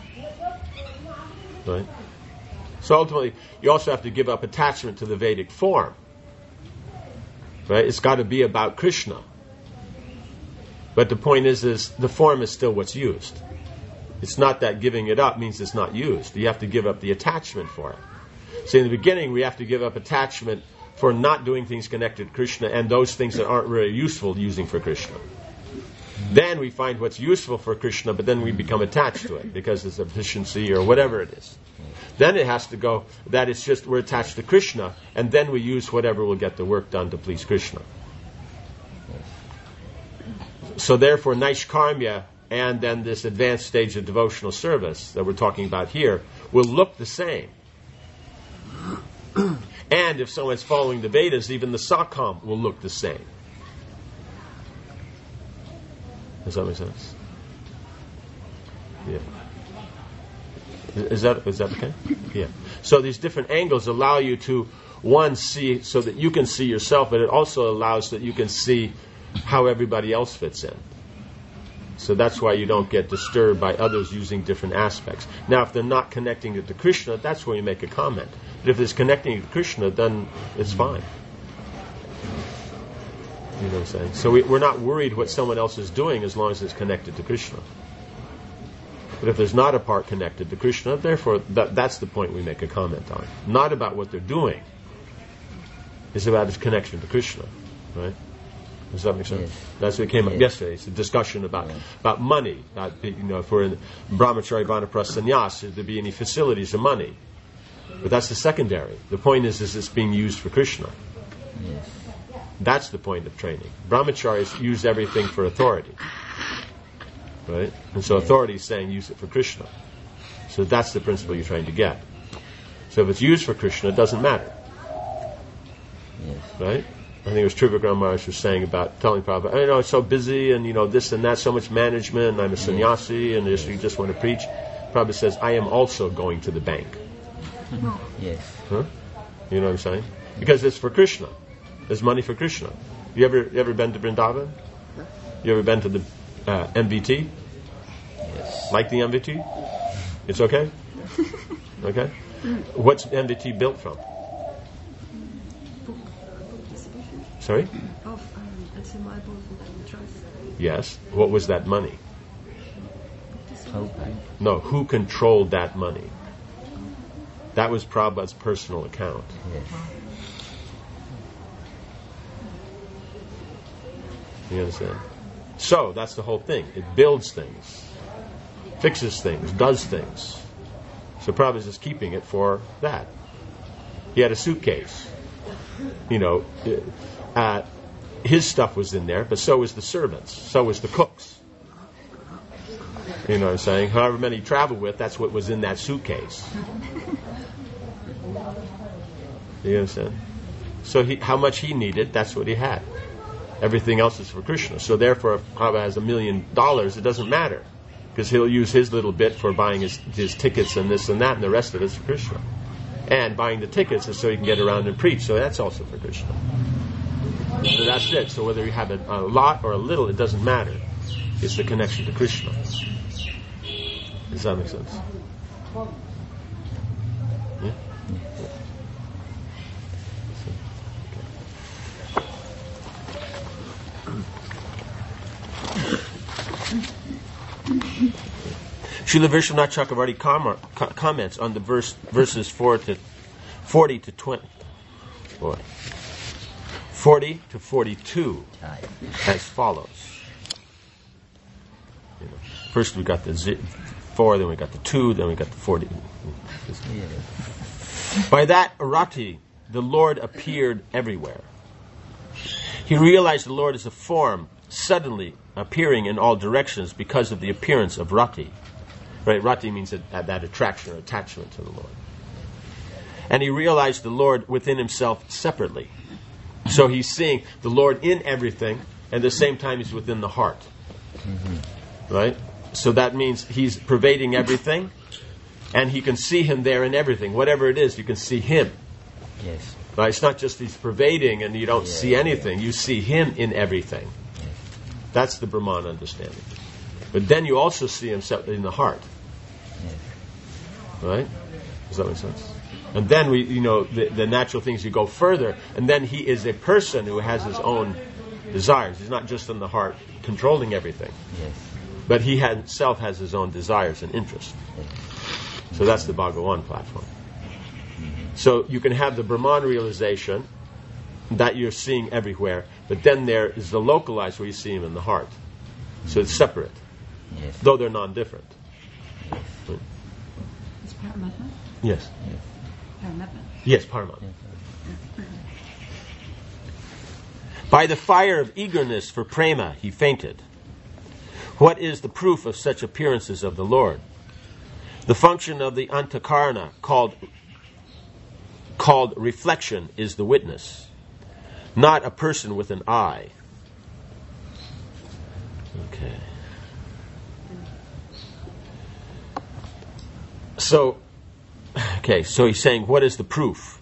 Right? So ultimately, you also have to give up attachment to the Vedic form. Right? It's got to be about Krishna. But the point is, is the form is still what's used. It's not that giving it up means it's not used. You have to give up the attachment for it. See, in the beginning, we have to give up attachment for not doing things connected to Krishna and those things that aren't really useful using for Krishna. Then we find what's useful for Krishna, but then we become attached to it because it's efficiency or whatever it is. Then it has to go that it's just we're attached to Krishna, and then we use whatever will get the work done to please Krishna. So therefore, Naishkarmya and then this advanced stage of devotional service that we're talking about here will look the same. And if someone's following the Vedas, even the Sakam will look the same. Does that make sense? Yeah. Is that is that okay? Yeah. So these different angles allow you to, one, see so that you can see yourself, but it also allows that you can see how everybody else fits in. So that's why you don't get disturbed by others using different aspects. Now, if they're not connecting it to Krishna, that's where you make a comment. But if it's connecting it to Krishna, then it's fine. You know what I'm saying? So we, we're not worried what someone else is doing as long as it's connected to Krishna. But if there's not a part connected to Krishna, therefore that, that's the point we make a comment on. Not about what they're doing. It's about its connection to Krishna. Right? Does that make sense? Yes. That's what came up yes. yesterday. It's a discussion about yes. about money. About, you know, if we're in Brahmachari, Vanaprastha, Sannyas, should there be any facilities of money? But that's the secondary. The point is, is it's being used for Krishna. Yes. That's the point of training. Brahmacharis use everything for authority. Right? And so authority is saying use it for Krishna. So that's the principle you're trying to get. So if it's used for Krishna, it doesn't matter. Yes. Right? I think it was Trivikram Maharaj was saying about telling Prabhupada, you know, it's so busy and, you know, this and that, so much management, and I'm a sannyasi, and just, you just want to preach. Prabhupada says, I am also going to the bank. Yes. Huh? You know what I'm saying? Because it's for Krishna. There's money for Krishna. You ever you ever been to Vrindavan? You ever been to the uh, M V T? Yes. Like the M V T? It's okay? Okay? What's M V T built from? Sorry? Of um, S M I Board and Trust. Yes. What was that money? Okay. No, who controlled that money? That was Prabhupada's personal account. Yes. You understand? So, that's the whole thing. It builds things, fixes things, does things. So Prabhupada's just keeping it for that. He had a suitcase. You know, uh, his stuff was in there, but so was the servants, so was the cooks. You know what I'm saying? However many he traveled with, that's what was in that suitcase. You understand? So he, how much he needed, that's what he had. Everything else is for Krishna. So therefore, if Prabhupada has a million dollars, it doesn't matter. Because he'll use his little bit for buying his, his tickets and this and that, and the rest of it's for Krishna. And buying the tickets is so he can get around and preach, so that's also for Krishna. So that's it. So whether you have a, a lot or a little, it doesn't matter. It's the connection to Krishna. Does that make sense? Yeah? Srila Vishwanath Chakravarti com- comments on the verse verses four to forty to twenty, boy, forty to forty-two, as follows. You know, first we got the z- four, then we got the two, then we got the forty. By that Rati, the Lord appeared everywhere. He realized the Lord is a form suddenly appearing in all directions because of the appearance of Rati. Right, Rati means that, that, that attraction or attachment to the Lord. And he realized the Lord within himself separately. So he's seeing the Lord in everything, and at the same time he's within the heart. Mm-hmm. Right? So that means he's pervading everything, and he can see him there in everything. Whatever it is, you can see him. Yes. Right? It's not just he's pervading and you don't yeah, see anything. Yeah. You see him in everything. Yes. That's the Brahman understanding. But then you also see him in the heart. Yes. Right? Does that make sense? And then we, you know, the, the natural things, you go further, and then he is a person who has his own desires. He's not just in the heart controlling everything. Yes. But he himself has his own desires and interests. Yes. So that's the Bhagavan platform. Mm-hmm. So you can have the Brahman realization that you're seeing everywhere, but then there is the localized where you see him in the heart. So it's separate, yes. though they're non-different. Yes. Right? Is Paramatma? Yes. Yes. Paramatma. Yes, Paramatma. By the fire of eagerness for prema, he fainted. What is the proof of such appearances of the Lord? The function of the antakarana, called called reflection is the witness, not a person with an eye. Okay. So, okay, so he's saying, what is the proof?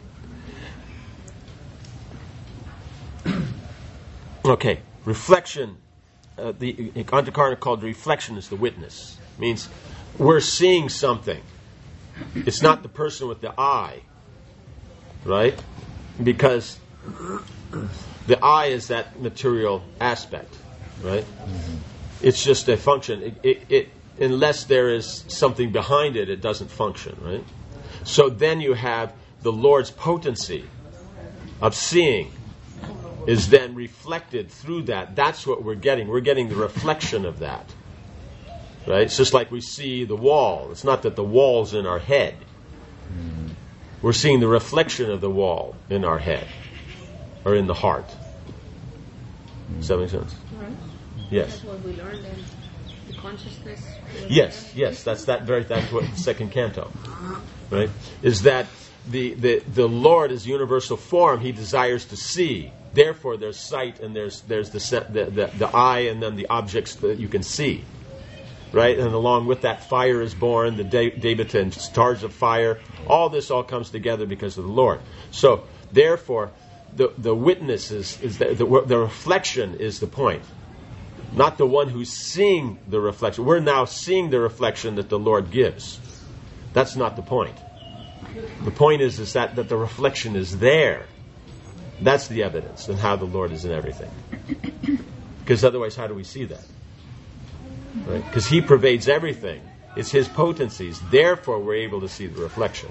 Okay, reflection, uh, the Antakarna called reflection is the witness. Means we're seeing something. It's not the person with the eye, right? Because the eye is that material aspect, right? Mm-hmm. It's just a function. It, it, it, unless there is something behind it, it doesn't function, right? So then you have the Lord's potency of seeing is then reflected through that. That's what we're getting. We're getting the reflection of that. Right? It's just like we see the wall. It's not that the wall's in our head. We're seeing the reflection of the wall in our head or in the heart. Does that make sense? Right. Yes. That's what we learned in the consciousness. Yes, yes. That's that very that's what the second canto. Right? Is that the, the, the Lord is universal form. He desires to see. Therefore there's sight and there's there's the the, the, the eye and then the objects that you can see. Right? And along with that, fire is born, the de- Devata and stars of fire. All this all comes together because of the Lord. So, therefore, the, the witness is, is the, the, the reflection is the point. Not the one who's seeing the reflection. We're now seeing the reflection that the Lord gives. That's not the point. The point is, is that, that the reflection is there. That's the evidence and how the Lord is in everything. Because otherwise, how do we see that? Right? Because He pervades everything. It's His potencies. Therefore, we're able to see the reflection.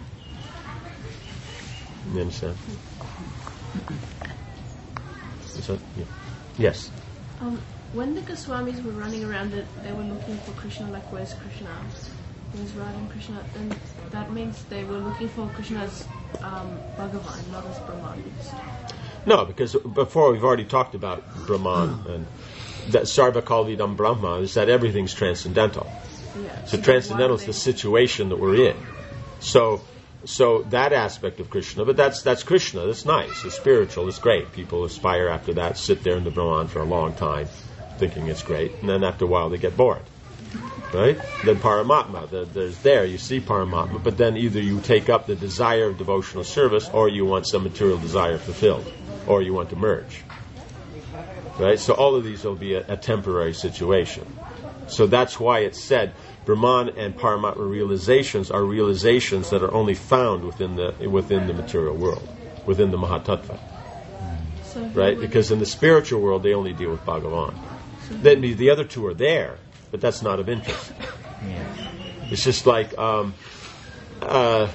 You understand? So, yeah. Yes? Um, when the Goswamis were running around, it, they were looking for Krishna, like, where's Krishna? Where's Radha and Krishna? Then that means they were looking for Krishna as um, Bhagavan, not as Brahman. No, because before we've already talked about Brahman and that Sarva Kalvidam Brahma is that everything's transcendental. Yeah. So transcendental is the situation that we're in. So so that aspect of Krishna, but that's that's Krishna, that's nice, it's spiritual, it's great. People aspire after that, sit there in the Brahman for a long time, thinking it's great, and then after a while they get bored. Right? Then Paramatma, the, there's there, you see Paramatma, but then either you take up the desire of devotional service or you want some material desire fulfilled, or you want to merge. Right? So all of these will be a, a temporary situation. So that's why it's said Brahman and Paramatma realizations are realizations that are only found within the within the material world, within the Mahatattva. So right? Because in the spiritual world they only deal with Bhagavan. So then the, the other two are there, but that's not of interest. Yeah. It's just like um, uh,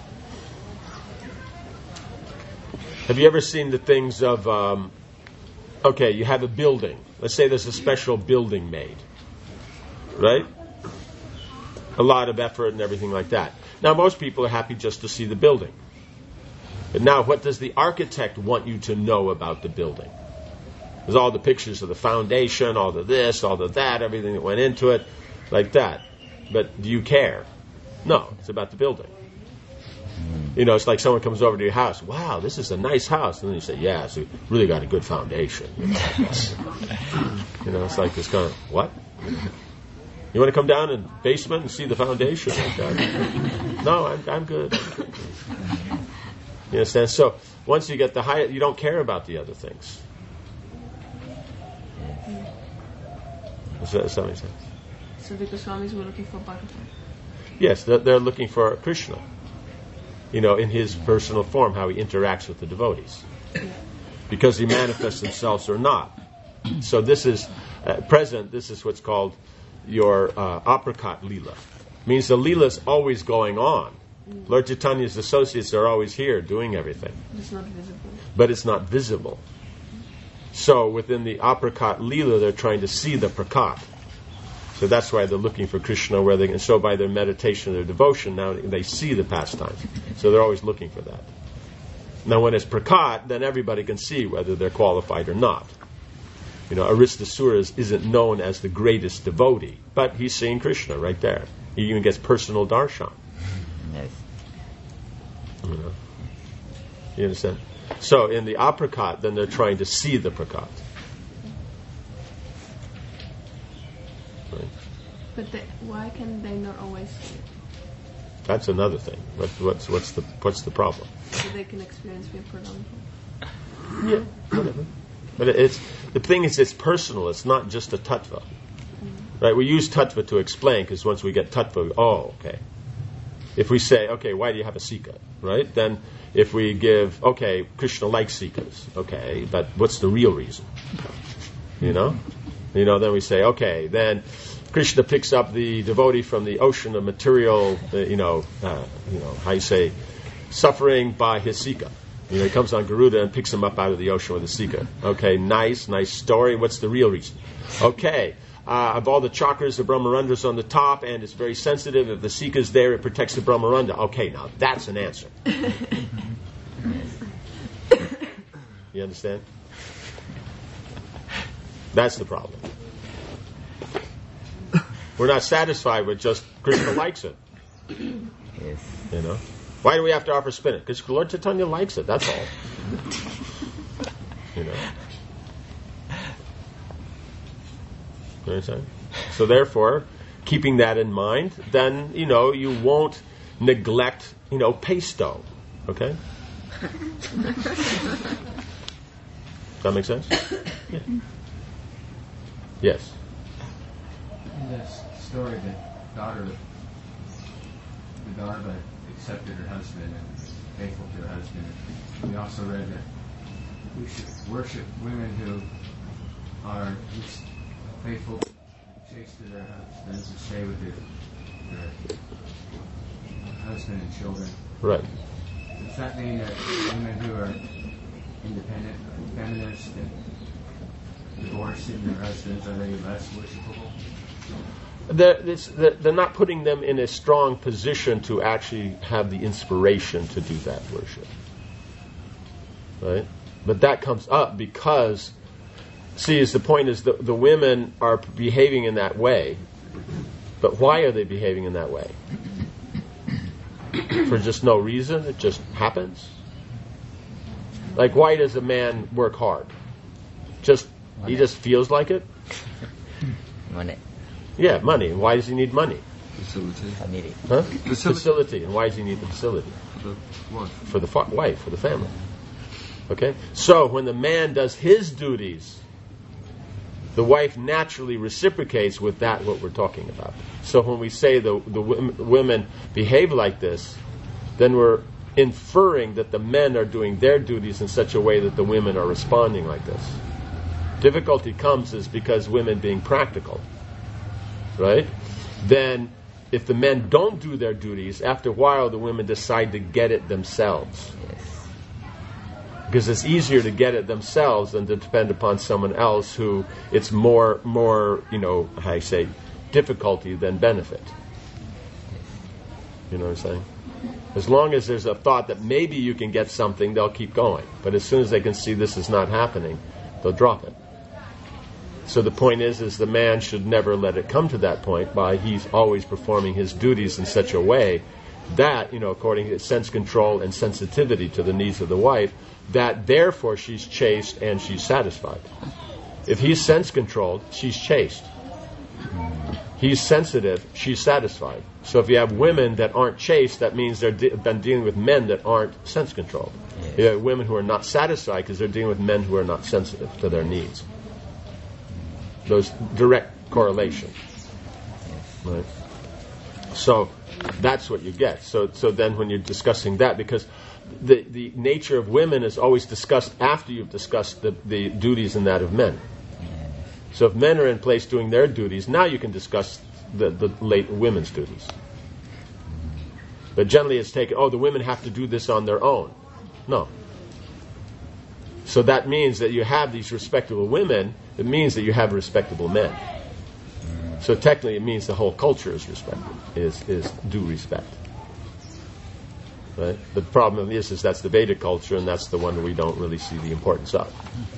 have you ever seen the things of um, okay, you have a building. Let's say there's a special building made. Right? A lot of effort and everything like that. Now, most people are happy just to see the building. But now, what does the architect want you to know about the building? There's all the pictures of the foundation, all the this, all the that, everything that went into it, like that. But do you care? No, it's about the building. You know, it's like someone comes over to your house. Wow, this is a nice house. And then you say, yeah, it's really got a good foundation. You know, it's like this kind of, what? You want to come down in the basement and see the foundation? Like that? No, I'm, I'm good. You understand? So once you get the higher, you don't care about the other things. Does that, does that make sense? So the Goswamis were looking for Bhagavan? Yes, they're, they're looking for Krishna. You know, in his personal form, how he interacts with the devotees. Because he manifests themselves or not. So this is, uh, present, this is what's called your uh, apricot lila. Means the lila is always going on. Mm. Lord Chaitanya's associates are always here doing everything. It's not visible. But it's not visible. So within the apricot lila, they're trying to see the prakat. So that's why they're looking for Krishna, where they can show by their meditation, their devotion, now they see the pastimes. So they're always looking for that. Now when it's prakat, then everybody can see whether they're qualified or not. You know, Aristasura isn't known as the greatest devotee, but he's seeing Krishna right there. He even gets personal darshan. Yes. You know? You understand? So in the aprakat, then they're trying to see the prakat. Right? But they, why can they not always see it? That's another thing. What, what's what's the what's the problem? So they can experience Vipradampa. Yeah, whatever. But it's the thing is, it's personal. It's not just a tattva, mm-hmm. right? We use tattva to explain because once we get tattva, we, oh, okay. If we say, okay, why do you have a sika, right? Then if we give, okay, Krishna likes sikas, okay, but what's the real reason? You know, you know. Then we say, okay, then Krishna picks up the devotee from the ocean of material, uh, you know, uh, you know, how you say, suffering by his sika. You know, he comes on Garuda and picks him up out of the ocean with a sika. Okay, nice, nice story. What's the real reason? Okay, uh, of all the chakras, the Brahmaranda's on the top, and it's very sensitive. If the sika's there, it protects the Brahmaranda. Okay, now that's an answer. You understand? That's the problem. We're not satisfied with just Krishna likes it. Yes. You know? Why do we have to offer spinach? Because Lord Chaitanya likes it, that's all. You know? You understand? So therefore, keeping that in mind, then, you know, you won't neglect, you know, pesto. Okay? Does that make sense? Yeah. Yes. In this story, the daughter, the daughter accepted her husband and was faithful to her husband. We also read that we should worship women who are faithful, chaste to their husbands, and stay with their, their husband and children. Right. Does that mean that women who are independent, feminist, and divorcing their husbands, are they less worshipable? They're, it's, they're not putting them in a strong position to actually have the inspiration to do that worship. Right? But that comes up because, see, is the point is the, the women are behaving in that way. But why are they behaving in that way? For just no reason? It just happens? Like, why does a man work hard? Just He just feels like it? Money. Yeah, money. And why does he need money? Facility. I need it. Huh? Facility. Facility. And why does he need the facility? For the wife. For the fa- wife, for the family. Okay? So, when the man does his duties, the wife naturally reciprocates with that what we're talking about. So, when we say the, the w- women behave like this, then we're inferring that the men are doing their duties in such a way that the women are responding like this. Difficulty comes is because women being practical, right? Then if the men don't do their duties, after a while the women decide to get it themselves. Yes. Because it's easier to get it themselves than to depend upon someone else who it's more, more, you know, how I say, difficulty than benefit. You know what I'm saying? As long as there's a thought that maybe you can get something, they'll keep going. But as soon as they can see this is not happening, they'll drop it. So the point is, is the man should never let it come to that point by he's always performing his duties in such a way that, you know, according to sense control and sensitivity to the needs of the wife, that therefore she's chaste and she's satisfied. If he's sense controlled, she's chaste. He's sensitive, she's satisfied. So if you have women that aren't chaste, that means they've de- been dealing with men that aren't sense controlled. Yes. You have women who are not satisfied because they're dealing with men who are not sensitive to their needs. Those direct correlation. Right? So that's what you get. So so then when you're discussing that, because the, the nature of women is always discussed after you've discussed the, the duties and that of men. So if men are in place doing their duties, now you can discuss the, the late women's duties. But generally it's taken, oh, the women have to do this on their own. No. So that means that you have these respectable women, it means that you have respectable men. So technically it means the whole culture is respected, is, is due respect. Right? The problem is, is that's the Vedic culture, and that's the one that we don't really see the importance of.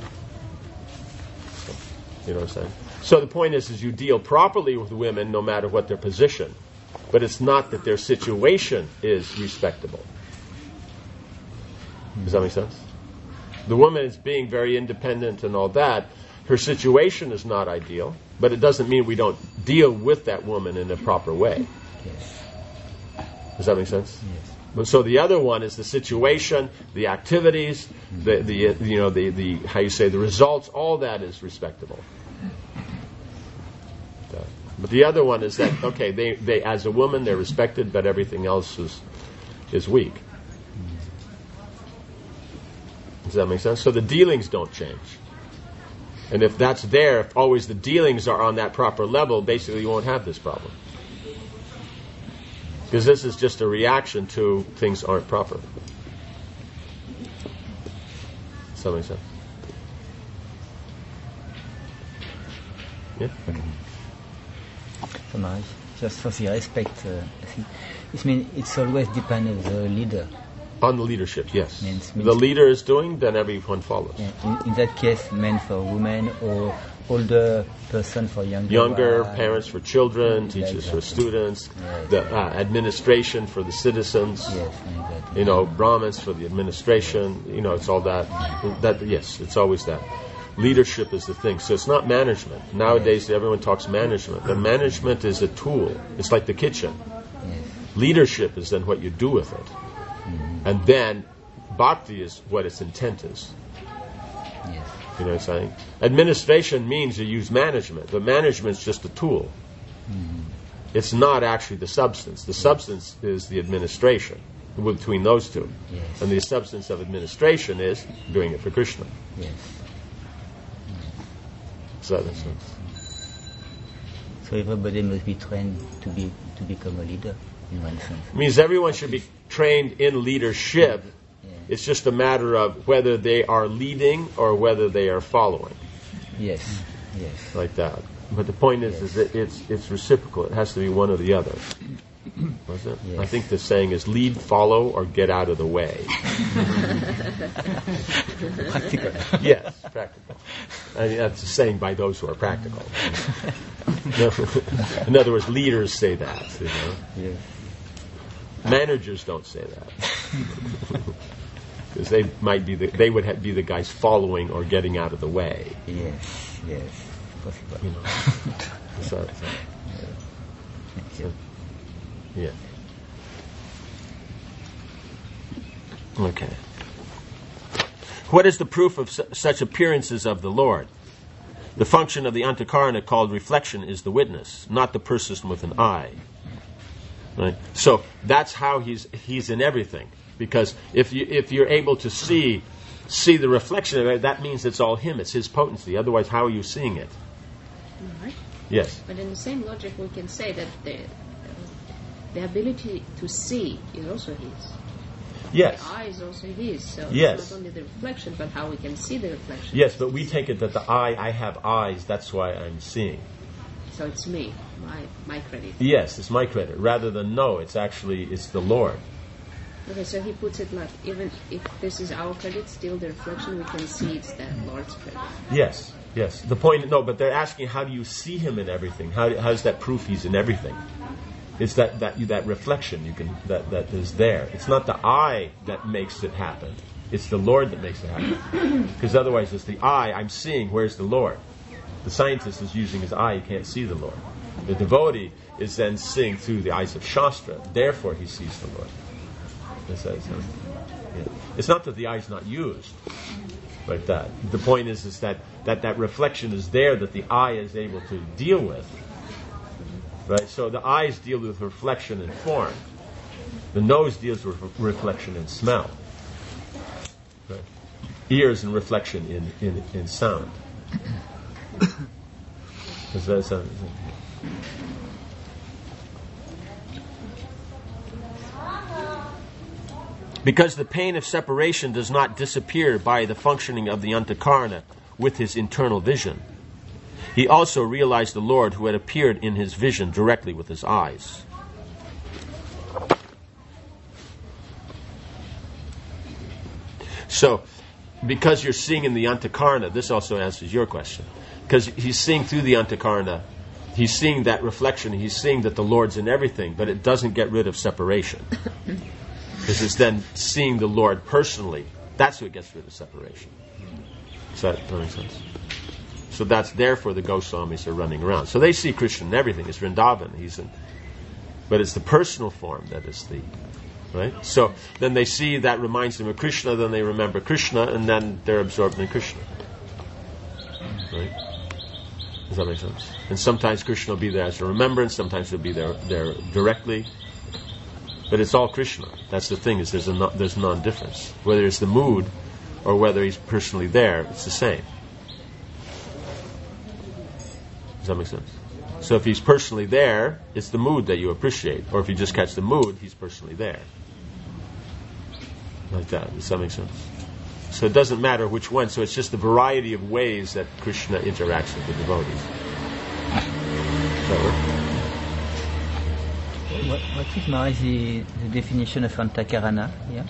So, you know what I'm saying? So the point is, is you deal properly with women no matter what their position. But it's not that their situation is respectable. Does that make sense? The woman is being very independent and all that. Her situation is not ideal, but it doesn't mean we don't deal with that woman in a proper way. Yes. Does that make sense? Yes. But so the other one is the situation, the activities, the the you know the the how you say the results. All that is respectable. But the other one is that okay, they, they as a woman they're respected, but everything else is is weak. Does that make sense? So the dealings don't change. And if that's there, if always the dealings are on that proper level, basically you won't have this problem. Because this is just a reaction to things aren't proper. Does that make sense? Yeah? So much. Just for the respect, uh, I think it means it's always depend on the leader. On the leadership, yes. Means, means the leader is doing, then everyone follows. Yeah. In, in that case, men for women or older person for younger. Younger one. Parents for children, teachers for students, yes, the uh, administration for the citizens. Yes, exactly. You know, Brahmins for the administration. You know, it's all that. That yes, it's always that. Leadership is the thing. So it's not management. Nowadays, yes, everyone talks management. But management is a tool. It's like the kitchen. Yes. Leadership is then what you do with it. Mm-hmm. And then bhakti is what its intent is. Yes. You know what I'm saying? Administration means you use management. But management is just a tool. Mm-hmm. It's not actually the substance. The yes. substance is the administration between those two. Yes. And the substance of administration is doing it for Krishna. Yes. So that's sense. So everybody must be trained to be to become a leader, in one sense. It means everyone should be trained in leadership. Yeah. It's just a matter of whether they are leading or whether they are following. Yes, yes. Like that. But the point is, yes. is that it's it's reciprocal. It has to be one or the other. Was it? Yes. I think the saying is lead, follow, or get out of the way. Practical. Yes, practical. I mean, that's a saying by those who are practical. In other words, leaders say that. You know? Yes. Managers don't say that. Because they might be the, they would ha- be the guys following or getting out of the way. Yes, yes, possible. You know. so, so, so, yeah. Okay. What is the proof of su- such appearances of the Lord? The function of the antakarana called reflection is the witness, not the person with an eye. Right? So that's how he's he's in everything. Because if you if you're able to see see the reflection of it, that means it's all him. It's his potency. Otherwise, how are you seeing it? Right. Yes. But in the same logic, we can say that the the ability to see is also his. Yes. The eye is also his. So yes. it's not only the reflection, but how we can see the reflection. Yes, but we take it that the eye, I have eyes, that's why I'm seeing. So it's me, my my credit. Yes, it's my credit. Rather than no, it's actually, it's the Lord. Okay, so he puts it like, even if this is our credit, still the reflection, we can see it's the Lord's credit. Yes, yes. The point, no, but they're asking, how do you see him in everything? How how's that proof he's in everything? It's that that that reflection you can that, that is there. It's not the eye that makes it happen. It's the Lord that makes it happen. Because otherwise, it's the eye. I'm seeing. Where's the Lord? The scientist is using his eye. He can't see the Lord. The devotee is then seeing through the eyes of Shastra. Therefore, he sees the Lord. That's how it's, yeah. It's not that the eye's not used like that. The point is, is that, that that reflection is there that the eye is able to deal with. Right? So the eyes deal with reflection and form. The nose deals with re- reflection and smell. Right? Ears and reflection in, in, in sound. Does that sound? Because the pain of separation does not disappear by the functioning of the antakarana with his internal vision, he also realized the Lord who had appeared in his vision directly with his eyes. So, because you're seeing in the antakarana, this also answers your question. Because he's seeing through the antakarana, he's seeing that reflection, he's seeing that the Lord's in everything, but it doesn't get rid of separation. Because it's then seeing the Lord personally That's what gets rid of separation. Does that, that make sense? So that's therefore the Goswamis are running around. So they see Krishna in everything. It's Vrindavan. He's in, but it's the personal form that is the, right? So then they see that reminds them of Krishna, then they remember Krishna, and then they're absorbed in Krishna. Right? Does that make sense? And sometimes Krishna will be there as a remembrance, sometimes he'll be there, there directly. But it's all Krishna. That's the thing, is there's a no, there's non-difference. Whether it's the mood or whether he's personally there, it's the same. Does that make sense? So if he's personally there, it's the mood that you appreciate. Or if you just catch the mood, he's personally there. Like that. Does that make sense? So it doesn't matter which one. So it's just the variety of ways that Krishna interacts with the devotees. Does that work? What, what is Maharaj, the, the definition of Antakarana? Yeah?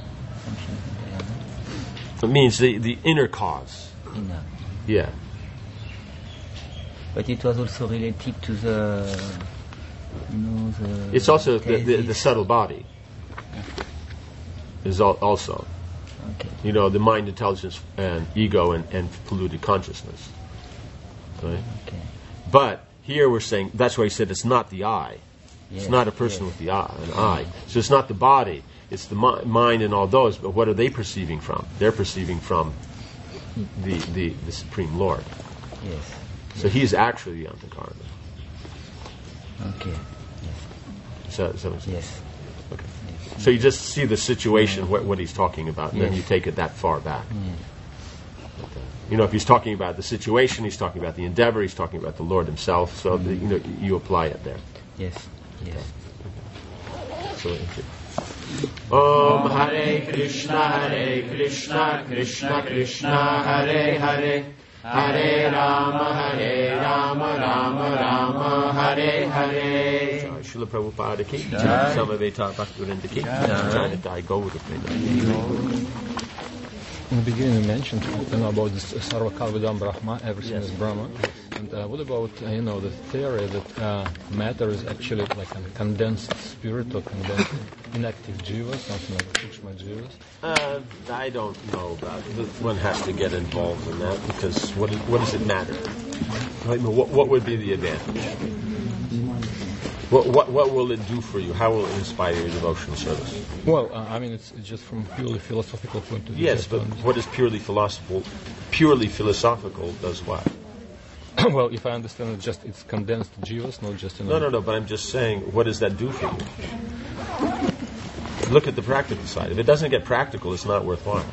It means the, the inner cause. Inner. Yeah. But it was also related to the, you know, the... It's also the, the, the subtle body. Is al- also. Okay. You know, the mind, intelligence, and ego, and, and polluted consciousness. Right? Okay. But here we're saying, that's why he said it's not the I. Yes, it's not a person yes. with the I, an I. So it's not the body. It's the mi- mind and all those. But what are they perceiving from? They're perceiving from the the, the Supreme Lord. Yes. So he is actually the Antakarana. Okay. Yes. So, so yes. Okay. Yes. So you just see the situation, what, what he's talking about, and yes. then you take it that far back. Yes. You know, if he's talking about the situation, he's talking about the endeavor, he's talking about the Lord himself. So mm-hmm. the, you know, you apply it there. Yes. Yes. So, okay. Om Hare Krishna, Hare Krishna, Krishna Krishna, Hare Hare, Hare Rama, Hare Rama, Rama Rama, Hare Hare. Srila Prabhupada ki jai, Samaveta Bhaktivinoda ki jai, Jai Gaura. In the beginning you mentioned, you know, about this Sarva Kalvidam Brahma, everything yes. is Brahma. And uh, what about, uh, you know, the theory that uh, matter is actually like a condensed spirit or condensed inactive jiva, something like Sukshma jivas? Uh, I don't know about it. One has to get involved in that, because what, is, what does it matter? I mean, what, what would be the advantage? What, what what will it do for you? How will it inspire your devotional service? Well, uh, I mean, it's, it's just from purely philosophical point of view. Yes, but what is purely philosophical? Purely philosophical does what? Well, if I understand it, just it's condensed jivas, not just... You know, no, no, no, but I'm just saying, what does that do for you? Look at the practical side. If it doesn't get practical, it's not worthwhile.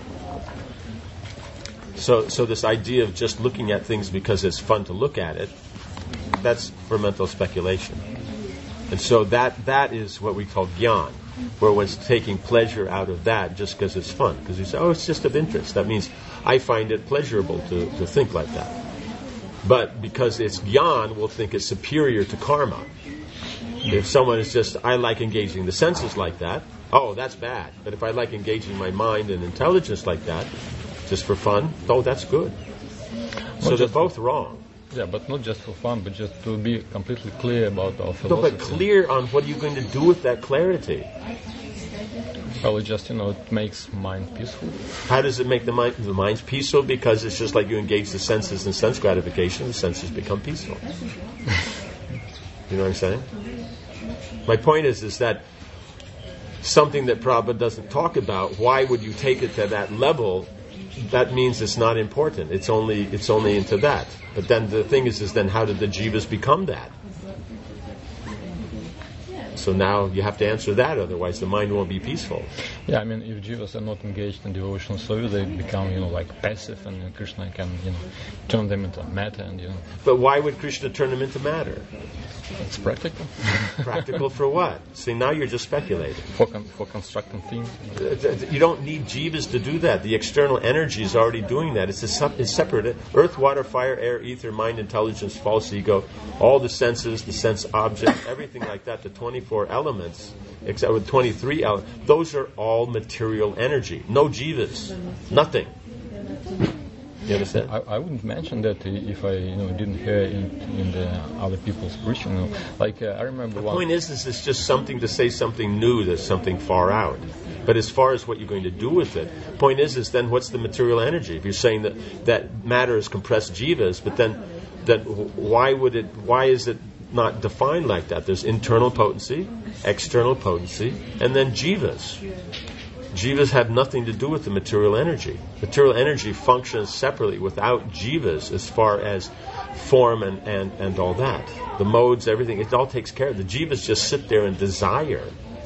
So, so this idea of just looking at things because it's fun to look at it, that's for mental speculation. And so that that is what we call gyan, where one's taking pleasure out of that just because it's fun. Because you say, oh, it's just of interest. That means I find it pleasurable to, to think like that. But because it's gyan, we'll think it's superior to karma. If someone is just, I like engaging the senses like that, oh, that's bad. But if I like engaging my mind and intelligence like that, just for fun, oh, that's good. So well, they're both wrong. Yeah, but not just for fun, but just to be completely clear about our philosophy. No, but clear on what are you going to do with that clarity? Well, it just, you know, it makes mind peaceful. How does it make the mind the mind's peaceful? Because it's just like you engage the senses in sense gratification, the senses become peaceful. You know what I'm saying? My point is, is that something that Prabhupada doesn't talk about, why would you take it to that level? That means it's not important. It's only it's only into that. But then the thing is, is then how did the jivas become that? So now you have to answer that, otherwise the mind won't be peaceful. Yeah, I mean, if jivas are not engaged in devotional service, they become, you know, like passive, and you know, Krishna can, you know, turn them into matter, and you know. But why would Krishna turn them into matter? It's practical. Practical for what? See, now you're just speculating. For con- for constructing things. You don't need jivas to do that. The external energy is already doing that. It's a sub- it's separate. Earth, water, fire, air, ether, mind, intelligence, false ego, all the senses, the sense objects, everything like that, the twenty-four elements, except with twenty-three elements, those are all material energy. No jivas. Nothing. You understand? I, I wouldn't mention that if I, you know, didn't hear in, in the other people's preaching. You know. Like uh, I remember. The one point is, is it's just something to say something new. That's something far out. But as far as what you're going to do with it, point is, is then what's the material energy? If you're saying that that matter is compressed jivas, but then, then why would it? Why is it not defined like that? There's internal potency, external potency, and then jivas. Jivas have nothing to do with the material energy. Material energy functions separately without jivas as far as form and, and, and all that. The modes, everything, it all takes care of. The jivas just sit there and desire.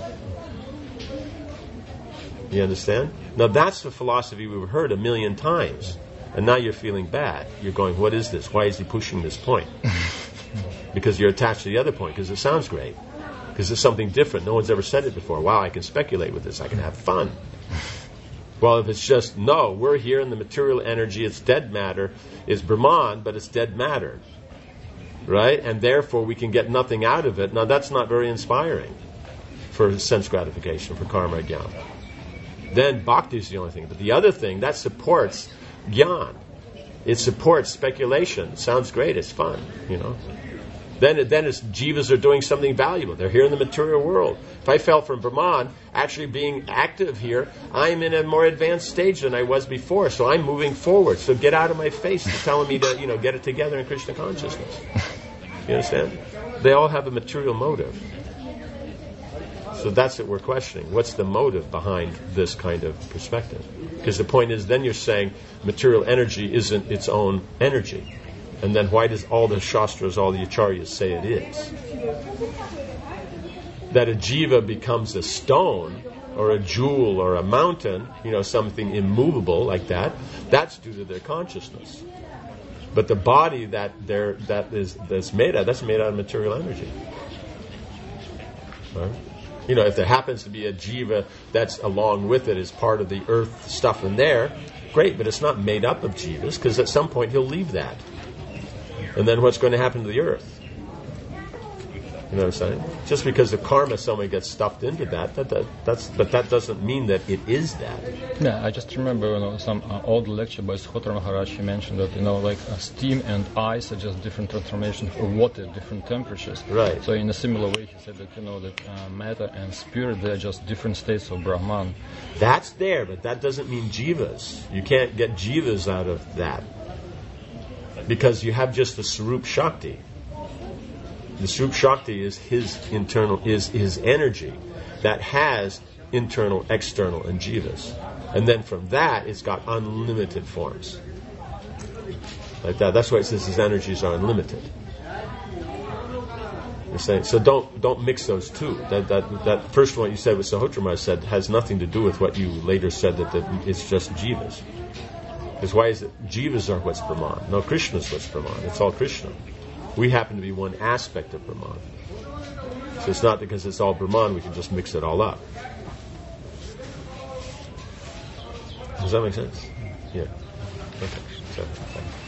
You understand? Now that's the philosophy we've heard a million times. And now you're feeling bad. You're going, what is this? Why is he pushing this point? Because you're attached to the other point, because it sounds great. Because it's something different. No one's ever said it before. Wow, I can speculate with this. I can have fun. Well, if it's just, no, we're here in the material energy, it's dead matter, it's Brahman, but it's dead matter. Right? And therefore we can get nothing out of it. Now that's not very inspiring for sense gratification, for karma jnana. Then bhakti is the only thing. But the other thing, that supports jnana. It supports speculation. It sounds great, it's fun, you know. Then, then it's jivas are doing something valuable. They're here in the material world. If I fell from Brahman, actually being active here, I'm in a more advanced stage than I was before. So I'm moving forward. So get out of my face to telling me to, you know, get it together in Krishna consciousness. You understand? They all have a material motive. So that's what we're questioning. What's the motive behind this kind of perspective? Because the point is, then you're saying material energy isn't its own energy. And then why does all the Shastras, all the Acharyas say it is? That a jiva becomes a stone, or a jewel, or a mountain, you know, something immovable like that, that's due to their consciousness. But the body that they're, that is that's made out, that's made out of material energy. Right? You know, if there happens to be a jiva that's along with it as part of the earth stuff in there, great, but it's not made up of jivas, because at some point he'll leave that. And then what's going to happen to the earth? You know what I'm saying? Just because the karma somebody gets stuffed into that, that, that that's but that doesn't mean that it is that. Yeah, I just remember, you know, some uh, old lecture by Sukhotra Maharaj. He mentioned that, you know, like uh, steam and ice are just different transformations of water, different temperatures. Right. So in a similar way, he said that, you know, that uh, matter and spirit, they're just different states of Brahman. That's there, but that doesn't mean jivas. You can't get jivas out of that. Because you have just the Sarup Shakti. The Sarup Shakti is his internal, is his energy that has internal, external, and jivas. And then from that, it's got unlimited forms. Like that. That's why it says his energies are unlimited. You're saying, so don't don't mix those two. That that that first one you said, what Sahotra said, has nothing to do with what you later said that, that it's just jivas. Because why is it? Jivas are what's Brahman. No, Krishna's what's Brahman. It's all Krishna. We happen to be one aspect of Brahman. So it's not because it's all Brahman, we can just mix it all up. Does that make sense? Yeah. Okay. So,